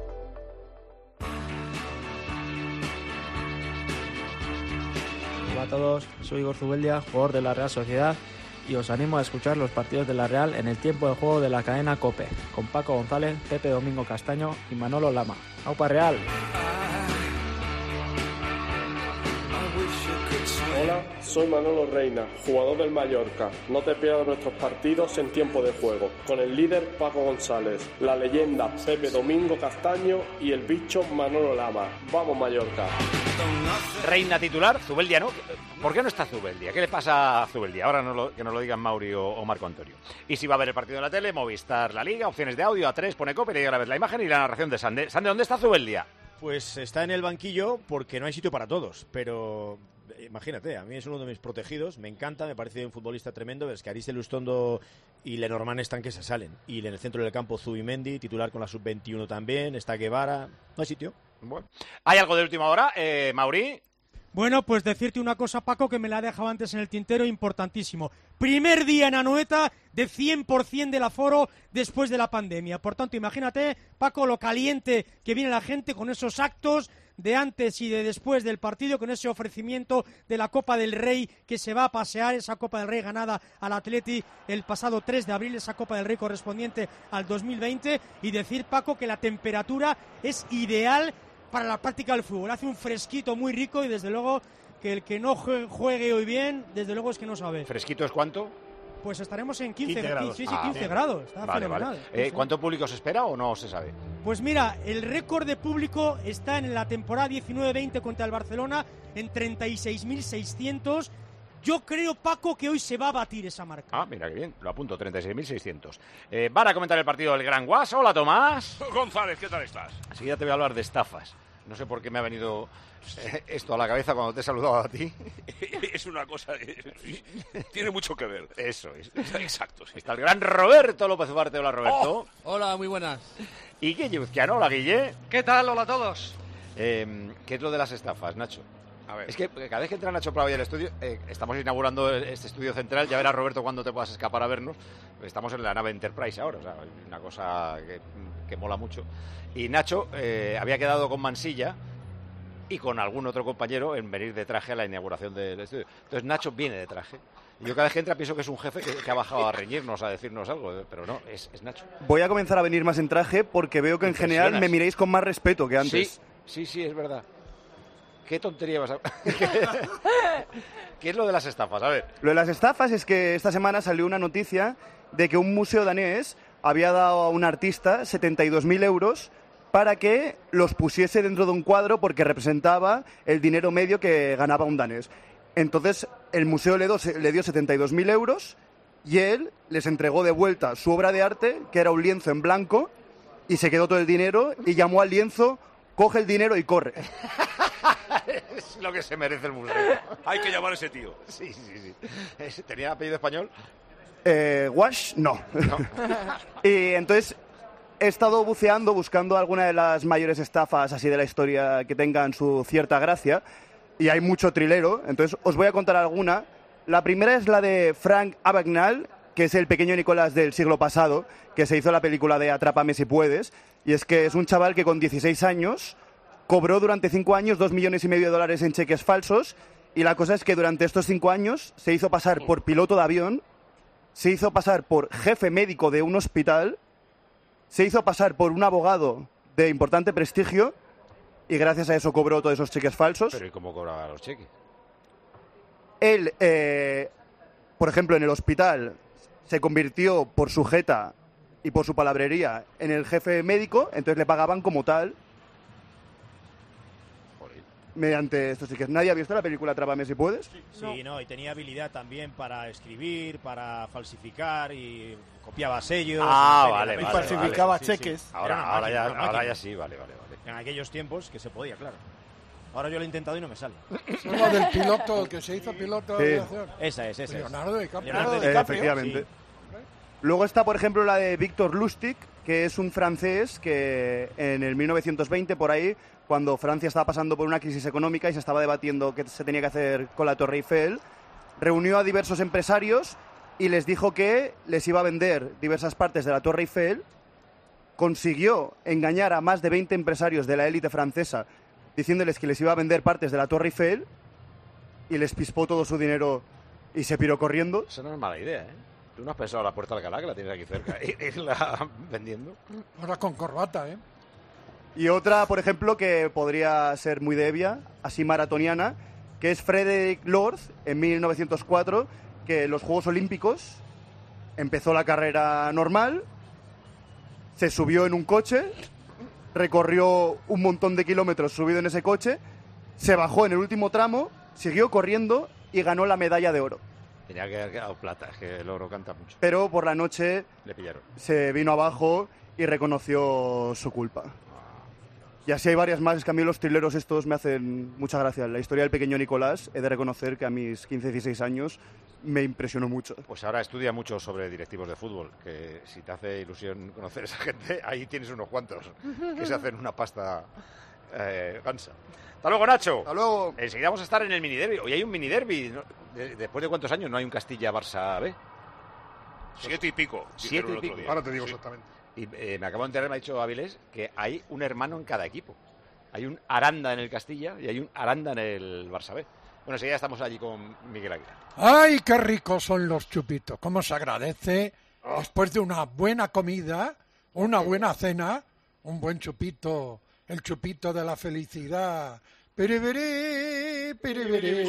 Hola a todos, soy Igor Zubeldia, jugador de la Real Sociedad, y os animo a escuchar los partidos de la Real en el tiempo de juego de la cadena COPE, con Paco González, Pepe Domingo Castaño y Manolo Lama. ¡Aupa Real! Hola, soy Manolo Reina, jugador del Mallorca. No te pierdas nuestros partidos en tiempo de juego, con el líder Paco González, la leyenda Pepe Domingo Castaño y el bicho Manolo Lama. ¡Vamos, Mallorca! Reina titular, Zubeldia no. ¿Por qué no está Zubeldia? ¿Qué le pasa a Zubeldia? Ahora no lo, que nos lo digan Mauri o, o Marco Antonio. Y si va a ver el partido en la tele, Movistar, La Liga, opciones de audio, A tres, pone COPE, le llega a la vez la imagen y la narración de Sande. Sande, ¿dónde está Zubeldia? Pues está en el banquillo porque no hay sitio para todos, pero imagínate, a mí es uno de mis protegidos, me encanta, me parece un futbolista tremendo, es que Aris Elustondo y Lenormand están que se salen, y en el centro del campo Zubimendi, titular con la sub veintiuno también, está Guevara, no hay sitio. Bueno. ¿Hay algo de última hora, eh, Mauri? Bueno, pues decirte una cosa, Paco, que me la he dejado antes en el tintero, importantísimo. Primer día en Anoeta de cien por ciento del aforo después de la pandemia. Por tanto, imagínate, Paco, lo caliente que viene la gente con esos actos de antes y de después del partido, con ese ofrecimiento de la Copa del Rey que se va a pasear, esa Copa del Rey ganada al Atleti el pasado tres de abril, esa Copa del Rey correspondiente al dos mil veinte, y decir, Paco, que la temperatura es ideal para la práctica del fútbol. Hace un fresquito muy rico y desde luego que el que no juegue hoy bien, desde luego es que no sabe. ¿Fresquito es cuánto? Pues estaremos en quince, quince grados. Sí, sí, Ah, quince bien. grados. Está Vale, fenomenal. vale. Eh, ¿Cuánto público se espera o no se sabe? Pues mira, el récord de público está en la temporada diecinueve veinte contra el Barcelona en treinta y seis mil seiscientos. Yo creo, Paco, que hoy se va a batir esa marca. Ah, mira qué bien, lo apunto, treinta y seis mil seiscientos. Eh, van a comentar el partido del Gran Guas. Hola, Tomás. González, ¿qué tal estás? Así ya te voy a hablar de estafas. No sé por qué me ha venido eh, esto a la cabeza cuando te he saludado a ti. Es una cosa... Tiene mucho que ver. Eso es. Exacto, sí. Está el gran Roberto López Ugarte. Hola, Roberto. Oh, hola, muy buenas. Y Guille Uzquiano. Hola, Guille. ¿Qué tal? Hola a todos. Eh, ¿Qué es lo de las estafas, Nacho? A ver. Es que cada vez que entra Nacho Prado y al estudio, eh, estamos inaugurando este estudio central, ya verás, Roberto, cuando te puedas escapar a vernos. Estamos en la nave Enterprise ahora, o sea, una cosa que, que mola mucho. Y Nacho eh, había quedado con Mansilla y con algún otro compañero en venir de traje a la inauguración del estudio. Entonces Nacho viene de traje. Yo cada vez que entra pienso que es un jefe que, que ha bajado a reñirnos, a decirnos algo, pero no, es, es Nacho. Voy a comenzar a venir más en traje porque veo que en general me miréis con más respeto que antes. Sí, sí, sí, es verdad. ¿Qué tontería vas a...? ¿Qué es lo de las estafas? A ver. Lo de las estafas es que esta semana salió una noticia de que un museo danés había dado a un artista setenta y dos mil euros para que los pusiese dentro de un cuadro porque representaba el dinero medio que ganaba un danés. Entonces el museo le, do, le dio setenta y dos mil euros y él les entregó de vuelta su obra de arte, que era un lienzo en blanco, y se quedó todo el dinero y llamó al lienzo, coge el dinero y corre. Es lo que se merece el museo. Hay que llamar a ese tío. Sí, sí, sí. ¿Tenía apellido español? Eh, Wash, no. no. Y entonces he estado buceando, buscando alguna de las mayores estafas así de la historia que tengan su cierta gracia. Y hay mucho trilero, entonces os voy a contar alguna. La primera es la de Frank Abagnale, que es el pequeño Nicolás del siglo pasado, que se hizo la película de Atrápame si puedes. Y es que es un chaval que con dieciséis años cobró durante cinco años dos millones y medio de dólares en cheques falsos. Y la cosa es que durante estos cinco años se hizo pasar por piloto de avión, se hizo pasar por jefe médico de un hospital, se hizo pasar por un abogado de importante prestigio y gracias a eso cobró todos esos cheques falsos. Pero ¿y cómo cobraba los cheques? Él, eh, por ejemplo, en el hospital se convirtió por su jeta y por su palabrería en el jefe médico, entonces le pagaban como tal mediante estos cheques. ¿Nadie ha visto la película Atrápame si puedes? Sí, no, y tenía habilidad también para escribir, para falsificar y copiaba sellos. Ah, vale, y vale, falsificaba vale, sí, cheques. sí. Ahora, Era una ahora, máquina, ya, una ahora máquina. ya sí, vale, vale, vale. En aquellos tiempos que se podía, claro. Ahora yo lo he intentado y no me sale. Es la del piloto, el que se hizo piloto de Sí. aviación. Esa es, esa es. Leonardo DiCaprio. Leonardo Eh, DiCaprio, efectivamente. sí. Luego está, por ejemplo, la de Victor Lustig, que es un francés que en el mil novecientos veinte, por ahí, cuando Francia estaba pasando por una crisis económica y se estaba debatiendo qué se tenía que hacer con la Torre Eiffel, reunió a diversos empresarios y les dijo que les iba a vender diversas partes de la Torre Eiffel. Consiguió engañar a más de veinte empresarios de la élite francesa diciéndoles que les iba a vender partes de la Torre Eiffel y les pispó todo su dinero y se piró corriendo. Esa no es mala idea, ¿eh? Tú no has pensado en la Puerta de Alcalá, que la tienes aquí cerca, y irla vendiendo. Ahora con corbata, ¿eh? Y otra, por ejemplo, que podría ser muy debia, así maratoniana, que es Frederick Lord, en mil novecientos cuatro, que en los Juegos Olímpicos empezó la carrera normal, se subió en un coche, recorrió un montón de kilómetros subido en ese coche, se bajó en el último tramo, siguió corriendo y ganó la medalla de oro. Tenía que haber quedado plata, es que el oro canta mucho. Pero por la noche Le pillaron. se vino abajo y reconoció su culpa. Y así hay varias más, es que a mí los thrilleros estos me hacen mucha gracia. La historia del pequeño Nicolás, he de reconocer que a mis quince, dieciséis años me impresionó mucho. Pues ahora estudia mucho sobre directivos de fútbol, que si te hace ilusión conocer a esa gente, ahí tienes unos cuantos que se hacen una pasta eh, gansa. Hasta luego, Nacho. Hasta luego. Enseguida vamos a estar en el mini derby. Hoy hay un mini derby. ¿No? De- ¿Después de cuántos años no hay un Castilla-Barça B? Siete y pico. Siete dijeron y el otro pico. día. Ahora te digo Sí. exactamente. Y eh, me acabo de enterar, me ha dicho Avilés, que hay un hermano en cada equipo. Hay un Aranda en el Castilla y hay un Aranda en el Barça B. Bueno, enseguida estamos allí con Miguel Aguilar. ¡Ay, qué ricos son los chupitos! ¿Cómo se agradece después de una buena comida, una buena cena, un buen chupito, el chupito de la felicidad? Piribiri, piribiri.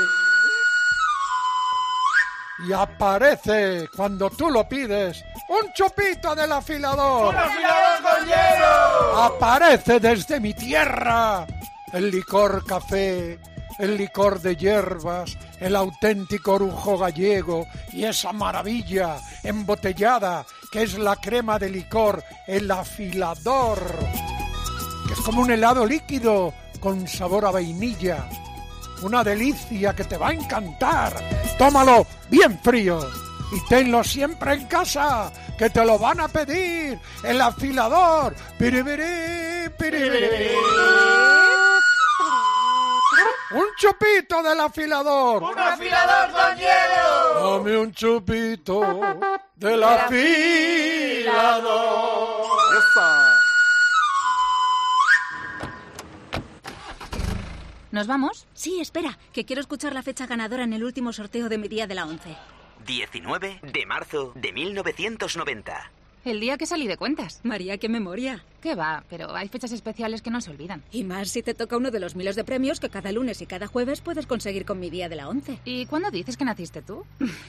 Y aparece, cuando tú lo pides, un chupito del afilador. ¡Un afilador con hielo! Aparece desde mi tierra el licor café, el licor de hierbas, el auténtico orujo gallego y esa maravilla embotellada que es la crema de licor, el afilador, que es como un helado líquido con sabor a vainilla. Una delicia que te va a encantar. Tómalo bien frío y tenlo siempre en casa, que te lo van a pedir. El afilador. Piribiri, piribiri. Un chupito del afilador. ¡Un afilador con hielo! Dame un chupito del afilador. ¿Nos vamos? Sí, espera, que quiero escuchar la fecha ganadora en el último sorteo de mi día de la once. diecinueve de marzo de mil novecientos noventa. El día que salí de cuentas. María, qué memoria. Qué va, pero hay fechas especiales que no se olvidan. Y más si te toca uno de los miles de premios que cada lunes y cada jueves puedes conseguir con mi día de la once. ¿Y cuándo dices que naciste tú?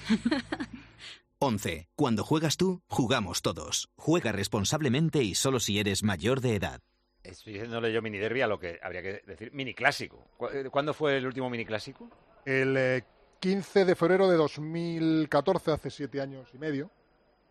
once. Cuando juegas tú, jugamos todos. Juega responsablemente y solo si eres mayor de edad. Estoy diciéndole yo mini derby a lo que habría que decir mini clásico. ¿Cu- ¿Cuándo fue el último mini clásico? El eh, quince de febrero de dos mil catorce, hace siete años y medio.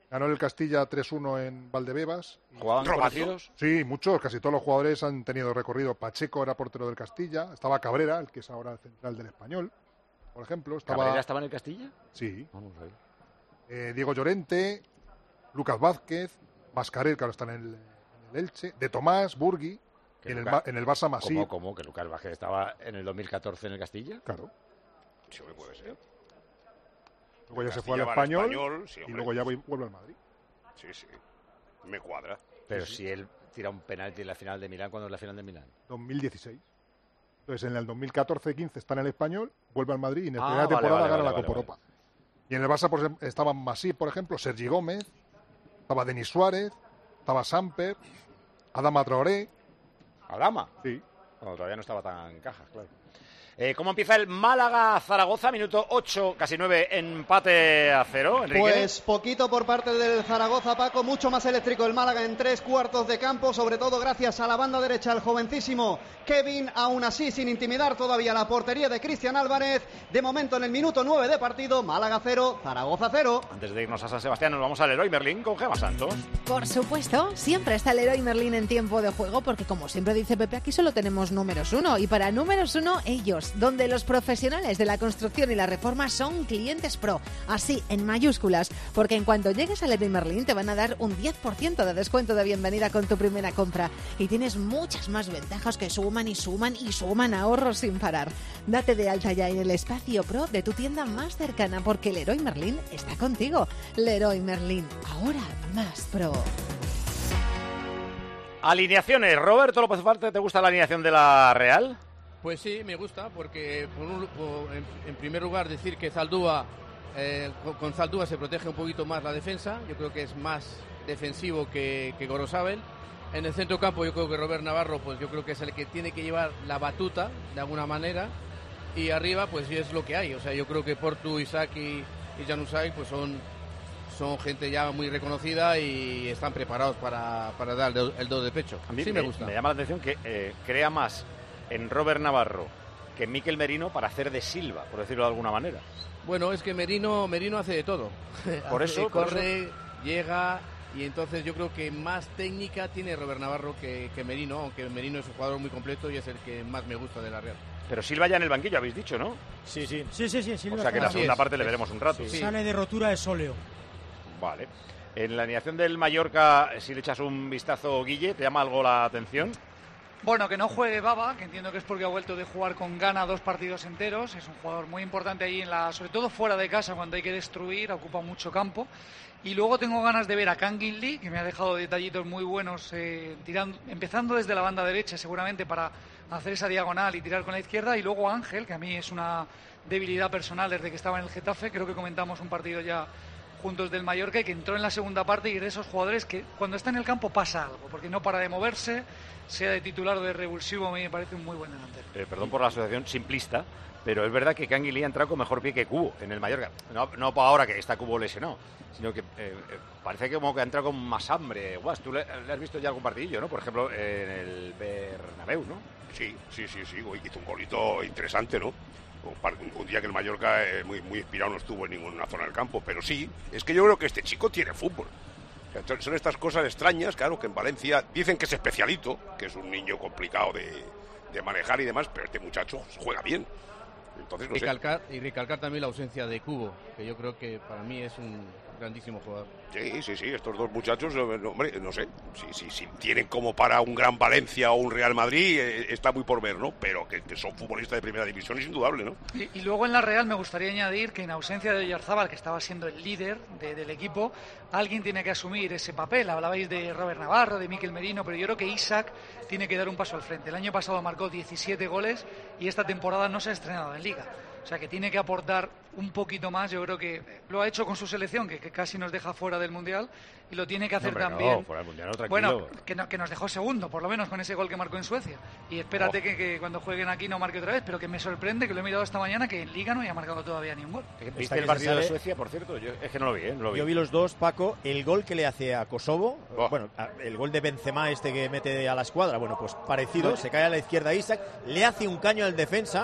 Ganó el Castilla tres uno en Valdebebas. ¿Jugaban conocidos? Sí, muchos, casi todos los jugadores han tenido recorrido. Pacheco era portero del Castilla, estaba Cabrera, el que es ahora el central del Español, por ejemplo. Estaba... ¿Cabrera estaba en el Castilla? Sí. Vamos a ver. Eh, Diego Llorente, Lucas Vázquez, Mascarel, que ahora está en el, en el Elche, de Tomás, Burgui, en, Lucas, el, en el Barça Masí. ¿Cómo, cómo? ¿Que Lucas Vázquez estaba en el dos mil catorce en el Castilla? Claro. Sí, puede ser. Luego ya el se fue al Castilla Español, español sí, y luego ya vuelve al Madrid. Sí, sí. Me cuadra. Pero sí, si él tira un penalti en la final de Milán, ¿cuándo es la final de Milán? dos mil dieciséis. Entonces en el dos mil catorce quince está en el Español, vuelve al Madrid y en la Ah, primera vale, temporada vale, gana vale, la Copa vale, Europa. Y en el Barça pues, estaban Masí, por ejemplo, Sergi Gómez, estaba Denis Suárez, estaba Samper, Adama Traoré. ¿Adama? Sí. Bueno, todavía no estaba tan en cajas, claro. Eh, ¿Cómo empieza el Málaga-Zaragoza? Minuto ocho, casi nueve, empate a cero, Enrique. Pues poquito por parte del Zaragoza, Paco, mucho más eléctrico el Málaga en tres cuartos de campo, sobre todo gracias a la banda derecha, el jovencísimo Kevin, aún así sin intimidar todavía la portería de Cristian Álvarez. De momento en el minuto nueve de partido, Málaga cero, Zaragoza cero. Antes de irnos a San Sebastián nos vamos al Leroy Merlín con Gemma Santos. Por supuesto, siempre está el Leroy Merlín en tiempo de juego, porque como siempre dice Pepe, aquí solo tenemos números uno, y para números uno ellos, donde los profesionales de la construcción y la reforma son clientes pro, así en mayúsculas, porque en cuanto llegues a Leroy Merlín te van a dar un diez por ciento de descuento de bienvenida con tu primera compra, y tienes muchas más ventajas que suman y suman y suman ahorros sin parar. Date de alta ya en el espacio pro de tu tienda más cercana, porque Leroy Merlín está contigo. Leroy Merlín, ahora más pro. Alineaciones. Roberto López Ufarte, ¿te gusta la alineación de la Real? Pues sí, me gusta, porque por un, por, en, en primer lugar decir que Zaldúa, eh, con, con Zaldúa se protege un poquito más la defensa. Yo creo que es más defensivo que, que Gorosabel. En el centro campo yo creo que Robert Navarro, pues yo creo que es el que tiene que llevar la batuta de alguna manera. Y arriba pues sí es lo que hay. O sea, yo creo que Portu, Isaac y, y Januzaj pues son, son gente ya muy reconocida y están preparados para, para dar el, el do de pecho. A mí sí me, me gusta. Me llama la atención que eh, crea más en Robert Navarro que en Mikel Merino para hacer de Silva, por decirlo de alguna manera. Bueno, es que Merino, Merino hace de todo. Por hace, eso corre, por eso... llega, y entonces yo creo que más técnica tiene Robert Navarro que, que Merino, aunque Merino es un jugador muy completo y es el que más me gusta de la Real. Pero Silva ya en el banquillo, habéis dicho, ¿no? Sí, sí. Sí, sí, sí. Silva o sea que en la segunda es, parte es, le veremos un rato. Sí. Sale de rotura de sóleo. Vale. En la alineación del Mallorca, si le echas un vistazo, Guille, ¿te llama algo la atención? Bueno, que no juegue Baba, que entiendo que es porque ha vuelto de jugar con gana dos partidos enteros. Es un jugador muy importante ahí, en la, sobre todo fuera de casa, cuando hay que destruir, ocupa mucho campo. Y luego tengo ganas de ver a Kangin Lee, que me ha dejado detallitos muy buenos, eh, tirando, empezando desde la banda derecha, seguramente para hacer esa diagonal y tirar con la izquierda. Y luego Ángel, que a mí es una debilidad personal desde que estaba en el Getafe. Creo que comentamos un partido ya juntos del Mallorca, y que entró en la segunda parte, y de esos jugadores que cuando está en el campo pasa algo, porque no para de moverse, sea de titular o de revulsivo. A mí me parece un muy buen delantero. Eh, perdón por la asociación simplista, pero es verdad que Kangin Lee ha entrado con mejor pie que Cubo en el Mallorca. No, no para ahora que está Cubo lesionado, sino que eh, eh, parece que como que ha entrado con más hambre. Guas, tú le, le has visto ya algún partidillo, ¿no? Por ejemplo, en el Bernabéu, ¿no? Sí, sí, sí, sí. Hizo un golito interesante, ¿no? Un, un día que el Mallorca eh, muy, muy inspirado no estuvo en ninguna zona del campo, pero sí, es que yo creo que este chico tiene fútbol. O sea, son estas cosas extrañas, claro, que en Valencia dicen que es especialito, que es un niño complicado de, de manejar y demás, pero este muchacho juega bien. Entonces, no recalcar, sé. Y recalcar también la ausencia de Cubo, que yo creo que para mí es un grandísimo jugador. Sí, sí, sí, estos dos muchachos, hombre, no sé, si, si, si tienen como para un Gran Valencia o un Real Madrid, eh, está muy por ver, ¿no? Pero que, que son futbolistas de primera división es indudable, ¿no? Y, y luego en la Real me gustaría añadir que en ausencia de Oyarzábal, que estaba siendo el líder de, del equipo, alguien tiene que asumir ese papel. Hablabais de Robert Navarro, de Mikel Merino, pero yo creo que Isaac tiene que dar un paso al frente. El año pasado marcó diecisiete goles y esta temporada no se ha estrenado en Liga. O sea que tiene que aportar un poquito más. Yo creo que lo ha hecho con su selección, que, que casi nos deja fuera del Mundial, y lo tiene que hacer no, también. No, fuera del Mundial, no, bueno, que, no, que nos dejó segundo, por lo menos con ese gol que marcó en Suecia. Y espérate oh. que, que cuando jueguen aquí no marque otra vez, pero que me sorprende, que lo he mirado esta mañana, que en Liga no haya marcado todavía ni un gol. ¿Viste el partido de Suecia, por cierto? Yo, es que no lo vi, ¿eh? No lo vi. Yo vi los dos, Paco. El gol que le hace a Kosovo, oh. bueno, el gol de Benzema este que mete a la escuadra, bueno, pues parecido, se cae a la izquierda Isaac, le hace un caño al defensa,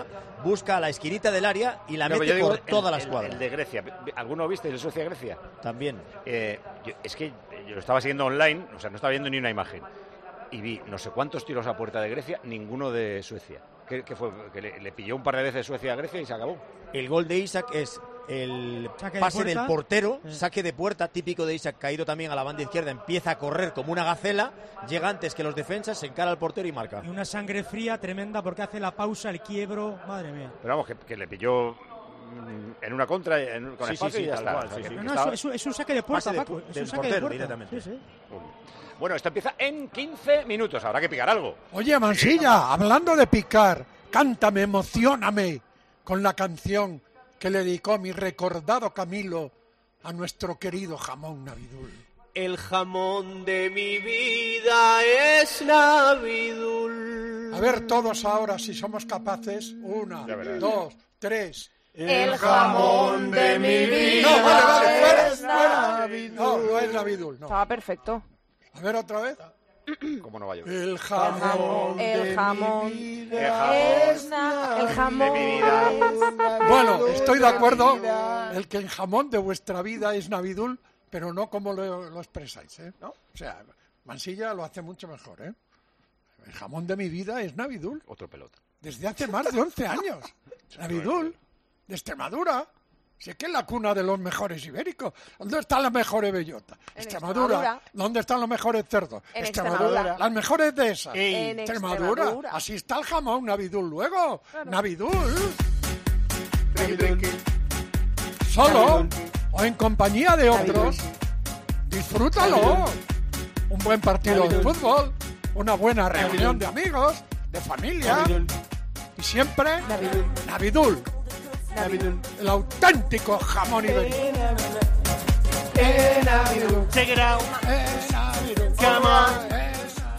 busca la esquinita del área y la No, mete digo por el, toda la el, escuadra. El de Grecia. ¿Alguno viste el de Suecia-Grecia? También. Eh, yo, es que yo lo estaba siguiendo online, o sea, no estaba viendo ni una imagen. Y vi no sé cuántos tiros a puerta de Grecia, ninguno de Suecia. ¿Qué, qué fue? Que le, le pilló un par de veces Suecia a Grecia y se acabó. El gol de Isaac es el Saque de pase puerta. del portero, Sí. saque de puerta, típico de Isaac, caído también a la banda izquierda, empieza a correr como una gacela, llega antes que los defensas, se encara al portero y marca. Y una sangre fría tremenda porque hace la pausa, el quiebro, madre mía. Pero vamos, que, que le pilló mm, en una contra, en, con Sí, espacio sí, sí, y ya tal está. cual, O sea, sí, que- sí. que No, estaba- es, un, es un saque de puerta, Pase de Paco. pu- Es del un saque de portero, puerta. directamente. Sí, sí. Bueno, esto empieza en quince minutos, habrá que picar algo. Oye, Mansilla, hablando de picar, cántame, emocióname con la canción que le dedicó mi recordado Camilo a nuestro querido jamón Navidul. El jamón de mi vida es Navidul. A ver todos ahora si somos capaces. Una, dos, tres. El jamón de mi vida No, vale, vale, fuera, es fuera. Navidul. No, no es Navidul, no. Estaba perfecto. A ver otra vez. ¿Cómo no va yo? El jamón. El jamón El es na- el jamón es- Bueno, estoy de acuerdo. El que el jamón de vuestra vida es Navidul, pero no como lo, lo expresáis, ¿eh? ¿No? O sea, Mansilla lo hace mucho mejor, ¿eh? El jamón de mi vida es Navidul. Otro pelota. Desde hace más de once años. Navidul, de Extremadura. Si es que es la cuna de los mejores ibéricos. ¿Dónde están las mejores bellotas? En Extremadura. Extremadura. ¿Dónde están los mejores cerdos? En Extremadura. Las mejores de esas. En Extremadura. Así está el jamón Navidul luego. Navidul. Solo o en compañía de otros. Disfrútalo. Un buen partido de fútbol. Una buena reunión de amigos, de familia. Y siempre Navidul. El auténtico jamón ibérico. Check it out. Come on.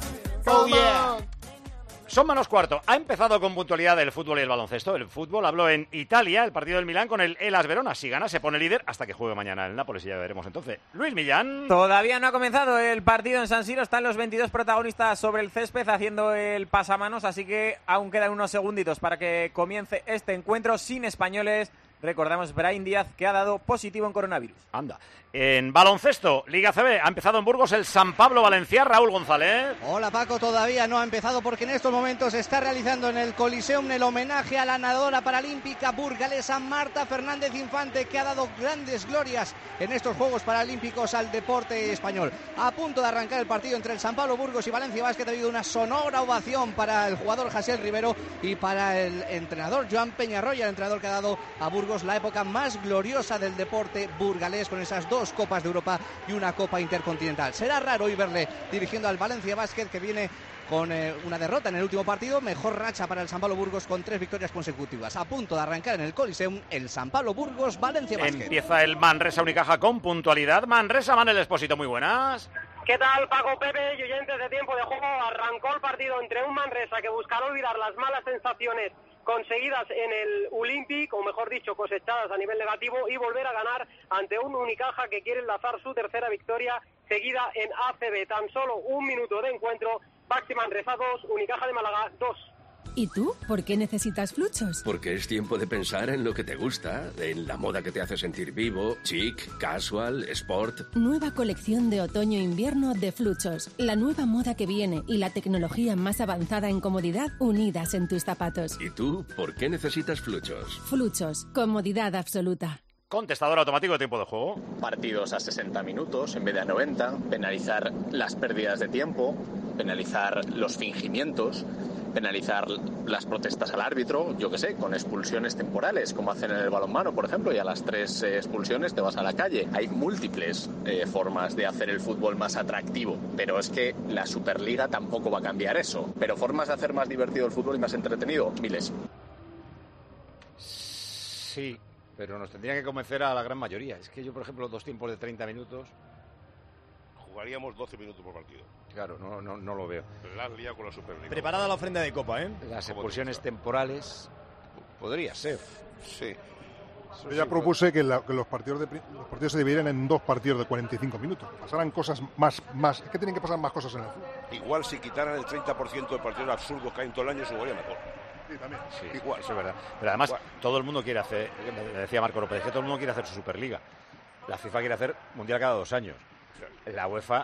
Oh yeah. Son menos cuarto. Ha empezado con puntualidad el fútbol y el baloncesto. El fútbol habló en Italia, el partido del Milán con el Hellas Verona. Si gana, se pone líder hasta que juegue mañana el Nápoles y ya veremos entonces. Luis Millán. Todavía no ha comenzado el partido en San Siro. Están los veintidós protagonistas sobre el césped haciendo el pasamanos, así que aún quedan unos segunditos para que comience este encuentro sin españoles. Recordamos Brahim Díaz, que ha dado positivo en coronavirus. Anda. En baloncesto, Liga C B, ha empezado en Burgos el San Pablo Valencia. Raúl González. Hola Paco, todavía no ha empezado porque en estos momentos se está realizando en el Coliseum el homenaje a la nadadora paralímpica burgalesa Marta Fernández Infante, que ha dado grandes glorias en estos Juegos Paralímpicos al deporte español. A punto de arrancar el partido entre el San Pablo Burgos y Valencia Basket, ha habido una sonora ovación para el jugador Jasiel Rivero y para el entrenador Joan Peñarroya, el entrenador que ha dado a Burgos la época más gloriosa del deporte burgalés, con esas dos Copas de Europa y una Copa Intercontinental. Será raro hoy verle dirigiendo al Valencia Basket, que viene con eh, una derrota en el último partido. Mejor racha para el San Pablo Burgos con tres victorias consecutivas. A punto de arrancar en el Coliseum el San Pablo Burgos Valencia Basket. Empieza el Manresa Unicaja con puntualidad. Manresa, Manel Expósito, muy buenas. ¿Qué tal, Paco, Pepe y oyentes de Tiempo de Juego? Arrancó el partido entre un Manresa que buscará olvidar las malas sensaciones conseguidas en el Olympic, o mejor dicho, cosechadas a nivel negativo, y volver a ganar ante un Unicaja que quiere enlazar su tercera victoria seguida en A C B. Tan solo un minuto de encuentro. Baxi Manresa dos, Unicaja de Málaga dos. ¿Y tú? ¿Por qué necesitas Fluchos? Porque es tiempo de pensar en lo que te gusta, en la moda que te hace sentir vivo, chic, casual, sport. Nueva colección de otoño-invierno de Fluchos. La nueva moda que viene y la tecnología más avanzada en comodidad unidas en tus zapatos. ¿Y tú, por qué necesitas Fluchos? Fluchos. Comodidad absoluta. Contestador automático de tiempo de juego. Partidos a sesenta minutos en vez de a noventa, penalizar las pérdidas de tiempo, penalizar los fingimientos, penalizar las protestas al árbitro, yo qué sé, con expulsiones temporales, como hacen en el balonmano, por ejemplo, y a las tres eh, expulsiones te vas a la calle. Hay múltiples eh, formas de hacer el fútbol más atractivo, pero es que la Superliga tampoco va a cambiar eso. Pero formas de hacer más divertido el fútbol y más entretenido, miles. Sí, pero nos tendría que convencer a la gran mayoría. Es que yo, por ejemplo, dos tiempos de treinta minutos... Jugaríamos doce minutos por partido. Claro, no, no, no lo veo. La has liado con la Superliga. Preparada la ofrenda de Copa, ¿eh? Las expulsiones temporales... Podría ser. Sí. Yo ya propuse que, la, que los, partidos de, los partidos se dividieran en dos partidos de cuarenta y cinco minutos. Pasaran cosas más, más... Es que tienen que pasar más cosas en el fútbol. Igual si quitaran el treinta por ciento de partidos absurdos que hay en todo el año, se jugaría mejor. Sí, igual, eso es verdad. Pero además, igual. todo el mundo quiere hacer, me decía Marco López, que todo el mundo quiere hacer su Superliga. La FIFA quiere hacer Mundial cada dos años. La UEFA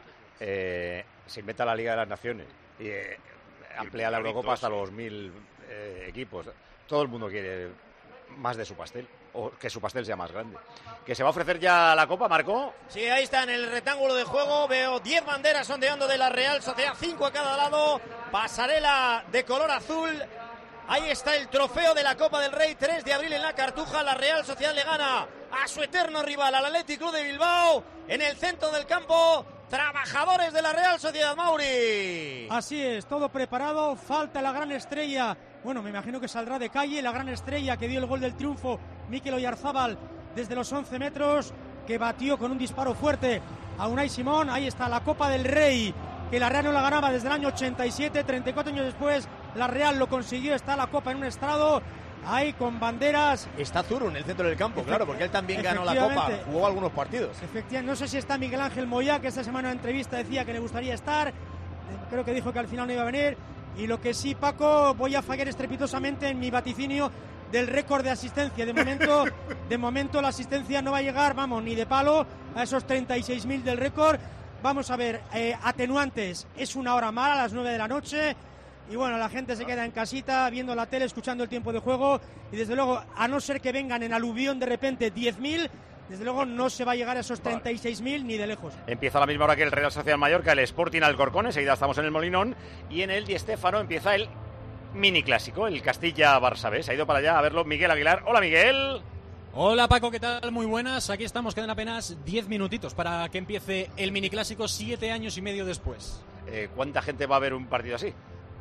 eh, se inventa la Liga de las Naciones y eh, amplía la Eurocopa hasta los mil eh, equipos. Todo el mundo quiere más de su pastel, o que su pastel sea más grande. ¿Que se va a ofrecer ya la Copa, Marco? Sí, ahí está en el rectángulo de juego. Veo diez banderas ondeando de la Real Sociedad, cinco a cada lado. Pasarela de color azul. Ahí está el trofeo de la Copa del Rey, tres de abril en la Cartuja. La Real Sociedad le gana a su eterno rival, al Athletic Club de Bilbao. En el centro del campo, trabajadores de la Real Sociedad, Mauri. Así es, todo preparado. Falta la gran estrella. Bueno, me imagino que saldrá de calle. La gran estrella que dio el gol del triunfo, Mikel Oyarzábal, desde los once metros, que batió con un disparo fuerte a Unai Simón. Ahí está la Copa del Rey, que la Real no la ganaba desde el año ochenta y siete, treinta y cuatro años después la Real lo consiguió. Está la Copa en un estrado, ahí con banderas. Está Zuru en el centro del campo, claro, porque él también ganó la Copa, jugó algunos partidos. Efectivamente, no sé si está Miguel Ángel Moyá, que esta semana en entrevista decía que le gustaría estar, creo que dijo que al final no iba a venir. Y lo que sí, Paco, voy a fallar estrepitosamente en mi vaticinio del récord de asistencia. De momento, de momento la asistencia no va a llegar, vamos, ni de palo a esos treinta y seis mil del récord. Vamos a ver, eh, atenuantes, es una hora mala, a las nueve de la noche, y bueno, la gente se queda en casita, viendo la tele, escuchando el tiempo de juego, y desde luego, a no ser que vengan en aluvión de repente diez mil, desde luego no se va a llegar a esos treinta y seis mil ni de lejos. Empieza a la misma hora que el Real Sociedad Mallorca, el Sporting Alcorcón, enseguida estamos en el Molinón, y en el Di Stéfano empieza el mini clásico, el Castilla-Barça B. Se ha ido para allá a verlo Miguel Aguilar. Hola, Miguel. Hola Paco, ¿qué tal? Muy buenas, aquí estamos, quedan apenas diez minutitos para que empiece el miniclásico siete años y medio después. Eh, ¿Cuánta gente va a ver un partido así?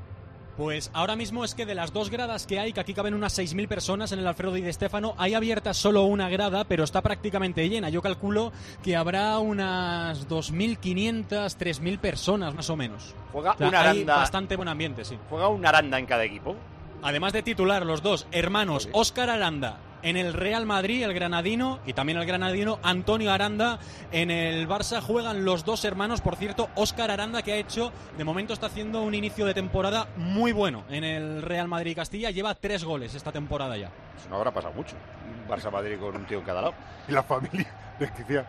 Pues ahora mismo es que de las dos gradas que hay, que aquí caben unas seis mil personas en el Alfredo Di Stéfano, hay abierta solo una grada, pero está prácticamente llena. Yo calculo que habrá unas dos mil quinientas, tres mil personas más o menos. Juega o sea, una aranda. Hay bastante buen ambiente, sí. Juega una Aranda en cada equipo. Además de titular, los dos hermanos, Óscar Aranda en el Real Madrid, el granadino, y también el granadino Antonio Aranda en el Barça. Juegan los dos hermanos, por cierto, Óscar Aranda, que ha hecho, de momento está haciendo un inicio de temporada muy bueno en el Real Madrid Castilla, lleva tres goles esta temporada ya. Eso no habrá pasado mucho, Barça-Madrid con un tío en cada lado. Y la familia, desquiciada.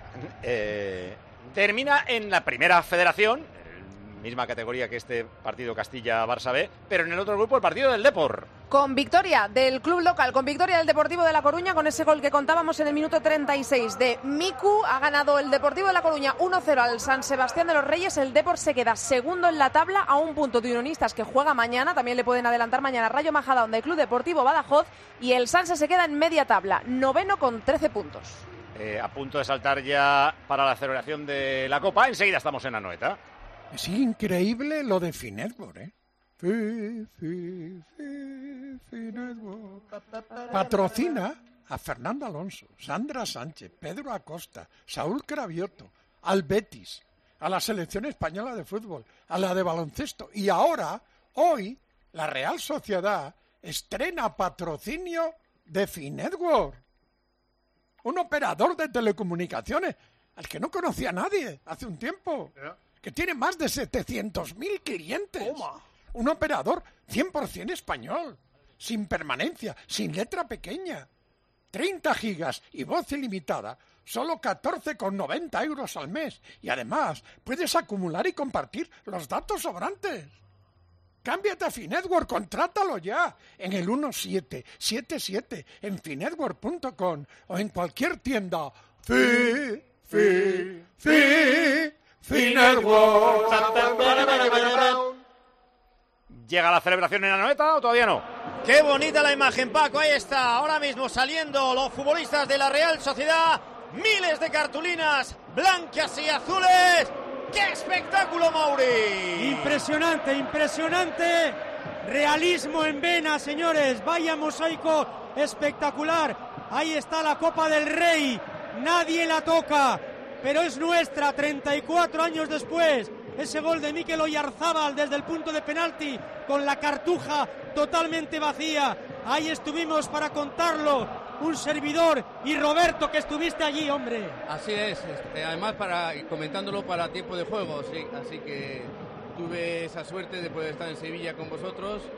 Eh, termina en la primera federación, misma categoría que este partido Castilla-Barça B, pero en el otro grupo el partido del Depor. Con victoria del club local, con victoria del Deportivo de La Coruña, con ese gol que contábamos en el minuto treinta y seis de Miku, ha ganado el Deportivo de La Coruña uno cero al San Sebastián de los Reyes. El Depor se queda segundo en la tabla a un punto de Unionistas, que juega mañana, también le pueden adelantar mañana Rayo Majadahonda del Club Deportivo Badajoz, y el Sanse se queda en media tabla, noveno con trece puntos. Eh, a punto de saltar ya para la celebración de la Copa, enseguida estamos en Anoeta. Es increíble lo de Finetwork, ¿eh? Fi, fi, fi, Finetwork. Patrocina a Fernando Alonso, Sandra Sánchez, Pedro Acosta, Saúl Cravioto, al Betis, a la selección española de fútbol, a la de baloncesto. Y ahora, hoy, la Real Sociedad estrena patrocinio de Finetwork, un operador de telecomunicaciones al que no conocía a nadie hace un tiempo. Yeah. Que tiene más de setecientos mil clientes. Toma. Un operador cien por ciento español, sin permanencia, sin letra pequeña. treinta gigas y voz ilimitada, solo catorce con noventa euros al mes. Y además, puedes acumular y compartir los datos sobrantes. Cámbiate a Finetwork, contrátalo ya en el uno siete siete siete en finetwork punto com o en cualquier tienda. Fi, fi, fi. Finetwork. ¿Llega la celebración en Anoeta o todavía no? Qué bonita la imagen, Paco, ahí está, ahora mismo saliendo los futbolistas de la Real Sociedad, miles de cartulinas blancas y azules. ¡Qué espectáculo, Mauri! Impresionante, impresionante, realismo en vena, señores, vaya mosaico espectacular. Ahí está la Copa del Rey, nadie la toca, pero es nuestra, treinta y cuatro años después. Ese gol de Mikel Oyarzábal desde el punto de penalti, con la Cartuja totalmente vacía. Ahí estuvimos para contarlo, un servidor y Roberto, que estuviste allí, hombre. Así es, además para comentándolo para tiempo de juego, sí. Así que tuve esa suerte de poder estar en Sevilla con vosotros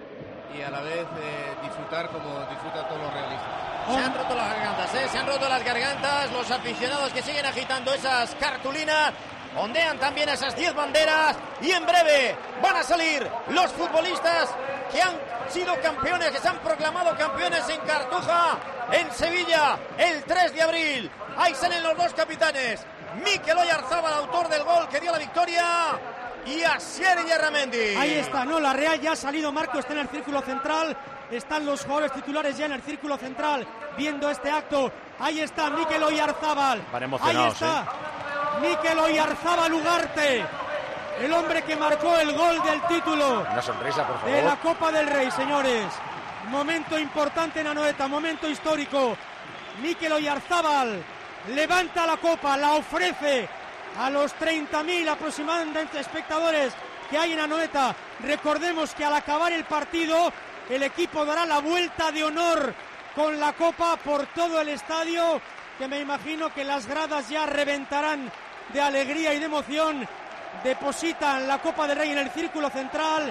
y a la vez eh, disfrutar como disfrutan todos los realistas. Se han roto las gargantas, ¿eh? Se han roto las gargantas. Los aficionados que siguen agitando esas cartulinas. Ondean también esas diez banderas. Y en breve van a salir los futbolistas que han sido campeones, que se han proclamado campeones en Cartuja, en Sevilla, el tres de abril. Ahí salen los dos capitanes. Mikel Oyarzábal, autor del gol que dio la victoria. Y Asier Illarramendi. Ahí está, no, la Real ya ha salido, Marco está en el círculo central. Están los jugadores titulares ya en el círculo central viendo este acto. Ahí está Mikel Oyarzábal. Van emocionados, Ahí está ¿eh? Mikel Oyarzábal Ugarte, el hombre que marcó el gol del título. Una sonrisa, por favor. De la Copa del Rey, señores. Momento importante en Anoeta, momento histórico. Mikel Oyarzábal levanta la copa, la ofrece a los treinta mil aproximadamente espectadores que hay en Anoeta. Recordemos que al acabar el partido el equipo dará la vuelta de honor con la copa por todo el estadio, que me imagino que las gradas ya reventarán de alegría y de emoción. Depositan la Copa del Rey en el círculo central,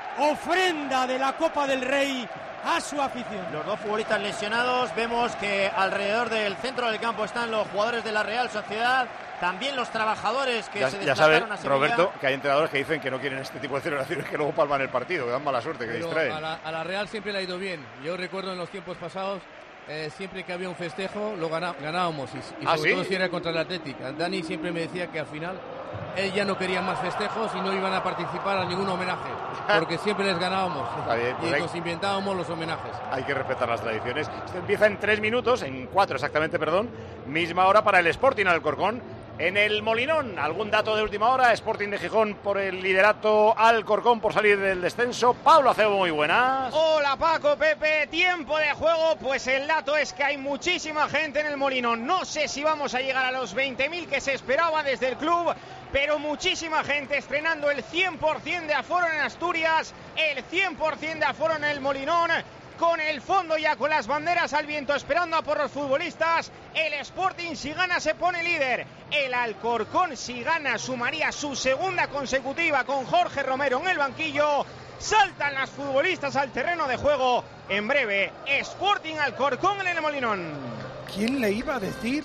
ofrenda de la Copa del Rey a su afición. Los dos futbolistas lesionados, vemos que alrededor del centro del campo están los jugadores de la Real Sociedad, también los trabajadores que ya, se ya desplazaron sabes, a Sevilla. Roberto, que hay entrenadores que dicen que no quieren este tipo de celebraciones, que luego palman el partido, que dan mala suerte, que Pero distraen. A la, a la Real siempre le ha ido bien. Yo recuerdo en los tiempos pasados, eh, siempre que había un festejo, lo gana, ganábamos, y, y ¿Ah, sobre sí? todo si era contra el Athletic. Dani siempre me decía que al final él ya no quería más festejos y no iban a participar a ningún homenaje, porque siempre les ganábamos. Está bien, pues y hay- nos inventábamos los homenajes. Hay que respetar las tradiciones. Esto empieza en tres minutos, en cuatro exactamente, perdón. Misma hora para el Sporting Alcorcón en el Molinón. ¿Algún dato de última hora? Sporting de Gijón por el liderato, Alcorcón por salir del descenso. Pablo Acebo, muy buenas. Hola Paco, Pepe, tiempo de juego. Pues el dato es que hay muchísima gente en el Molinón. No sé si vamos a llegar a los veinte mil que se esperaba desde el club, pero muchísima gente estrenando el cien por ciento de aforo en Asturias, el cien por ciento de aforo en el Molinón, con el fondo ya con las banderas al viento esperando a por los futbolistas. El Sporting, si gana, se pone líder. El Alcorcón, si gana, sumaría su segunda consecutiva con Jorge Romero en el banquillo. Saltan las futbolistas al terreno de juego. En breve, Sporting Alcorcón en el Molinón. ¿Quién le iba a decir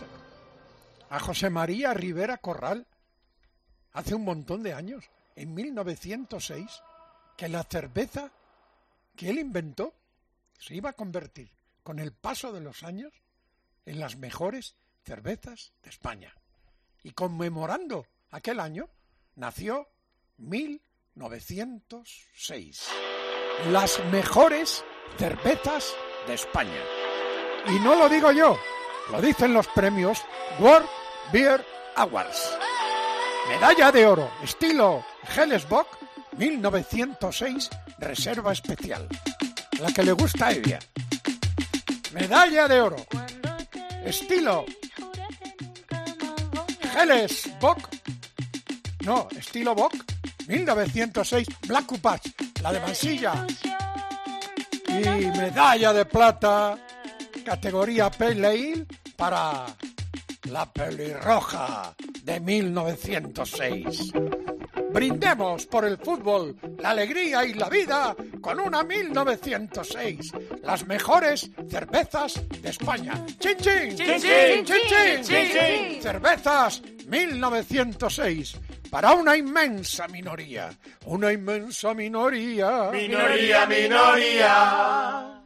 a José María Rivera Corral hace un montón de años, en mil novecientos seis, que la cerveza que él inventó se iba a convertir, con el paso de los años, en las mejores cervezas de España? Y conmemorando aquel año, nació mil novecientos seis. Las mejores cervezas de España. Y no lo digo yo, lo dicen los premios World Beer Awards. Medalla de oro, estilo Hellesbock, mil novecientos seis, reserva especial. La que le gusta a ella. Medalla de oro, estilo Hellesbock, no, estilo Bock, mil novecientos seis, Black Coupage, la de Mansilla. Y medalla de plata, categoría Pale Ale, para la pelirroja de mil novecientos seis. Brindemos por el fútbol, la alegría y la vida con una mil novecientos seis. Las mejores cervezas de España. ¡Chin, chin! ¡Chin, chin! ¡Chin, chin! ¡Chin, chin! Cervezas mil novecientos seis. Para una inmensa minoría. Una inmensa minoría. Minoría, minoría.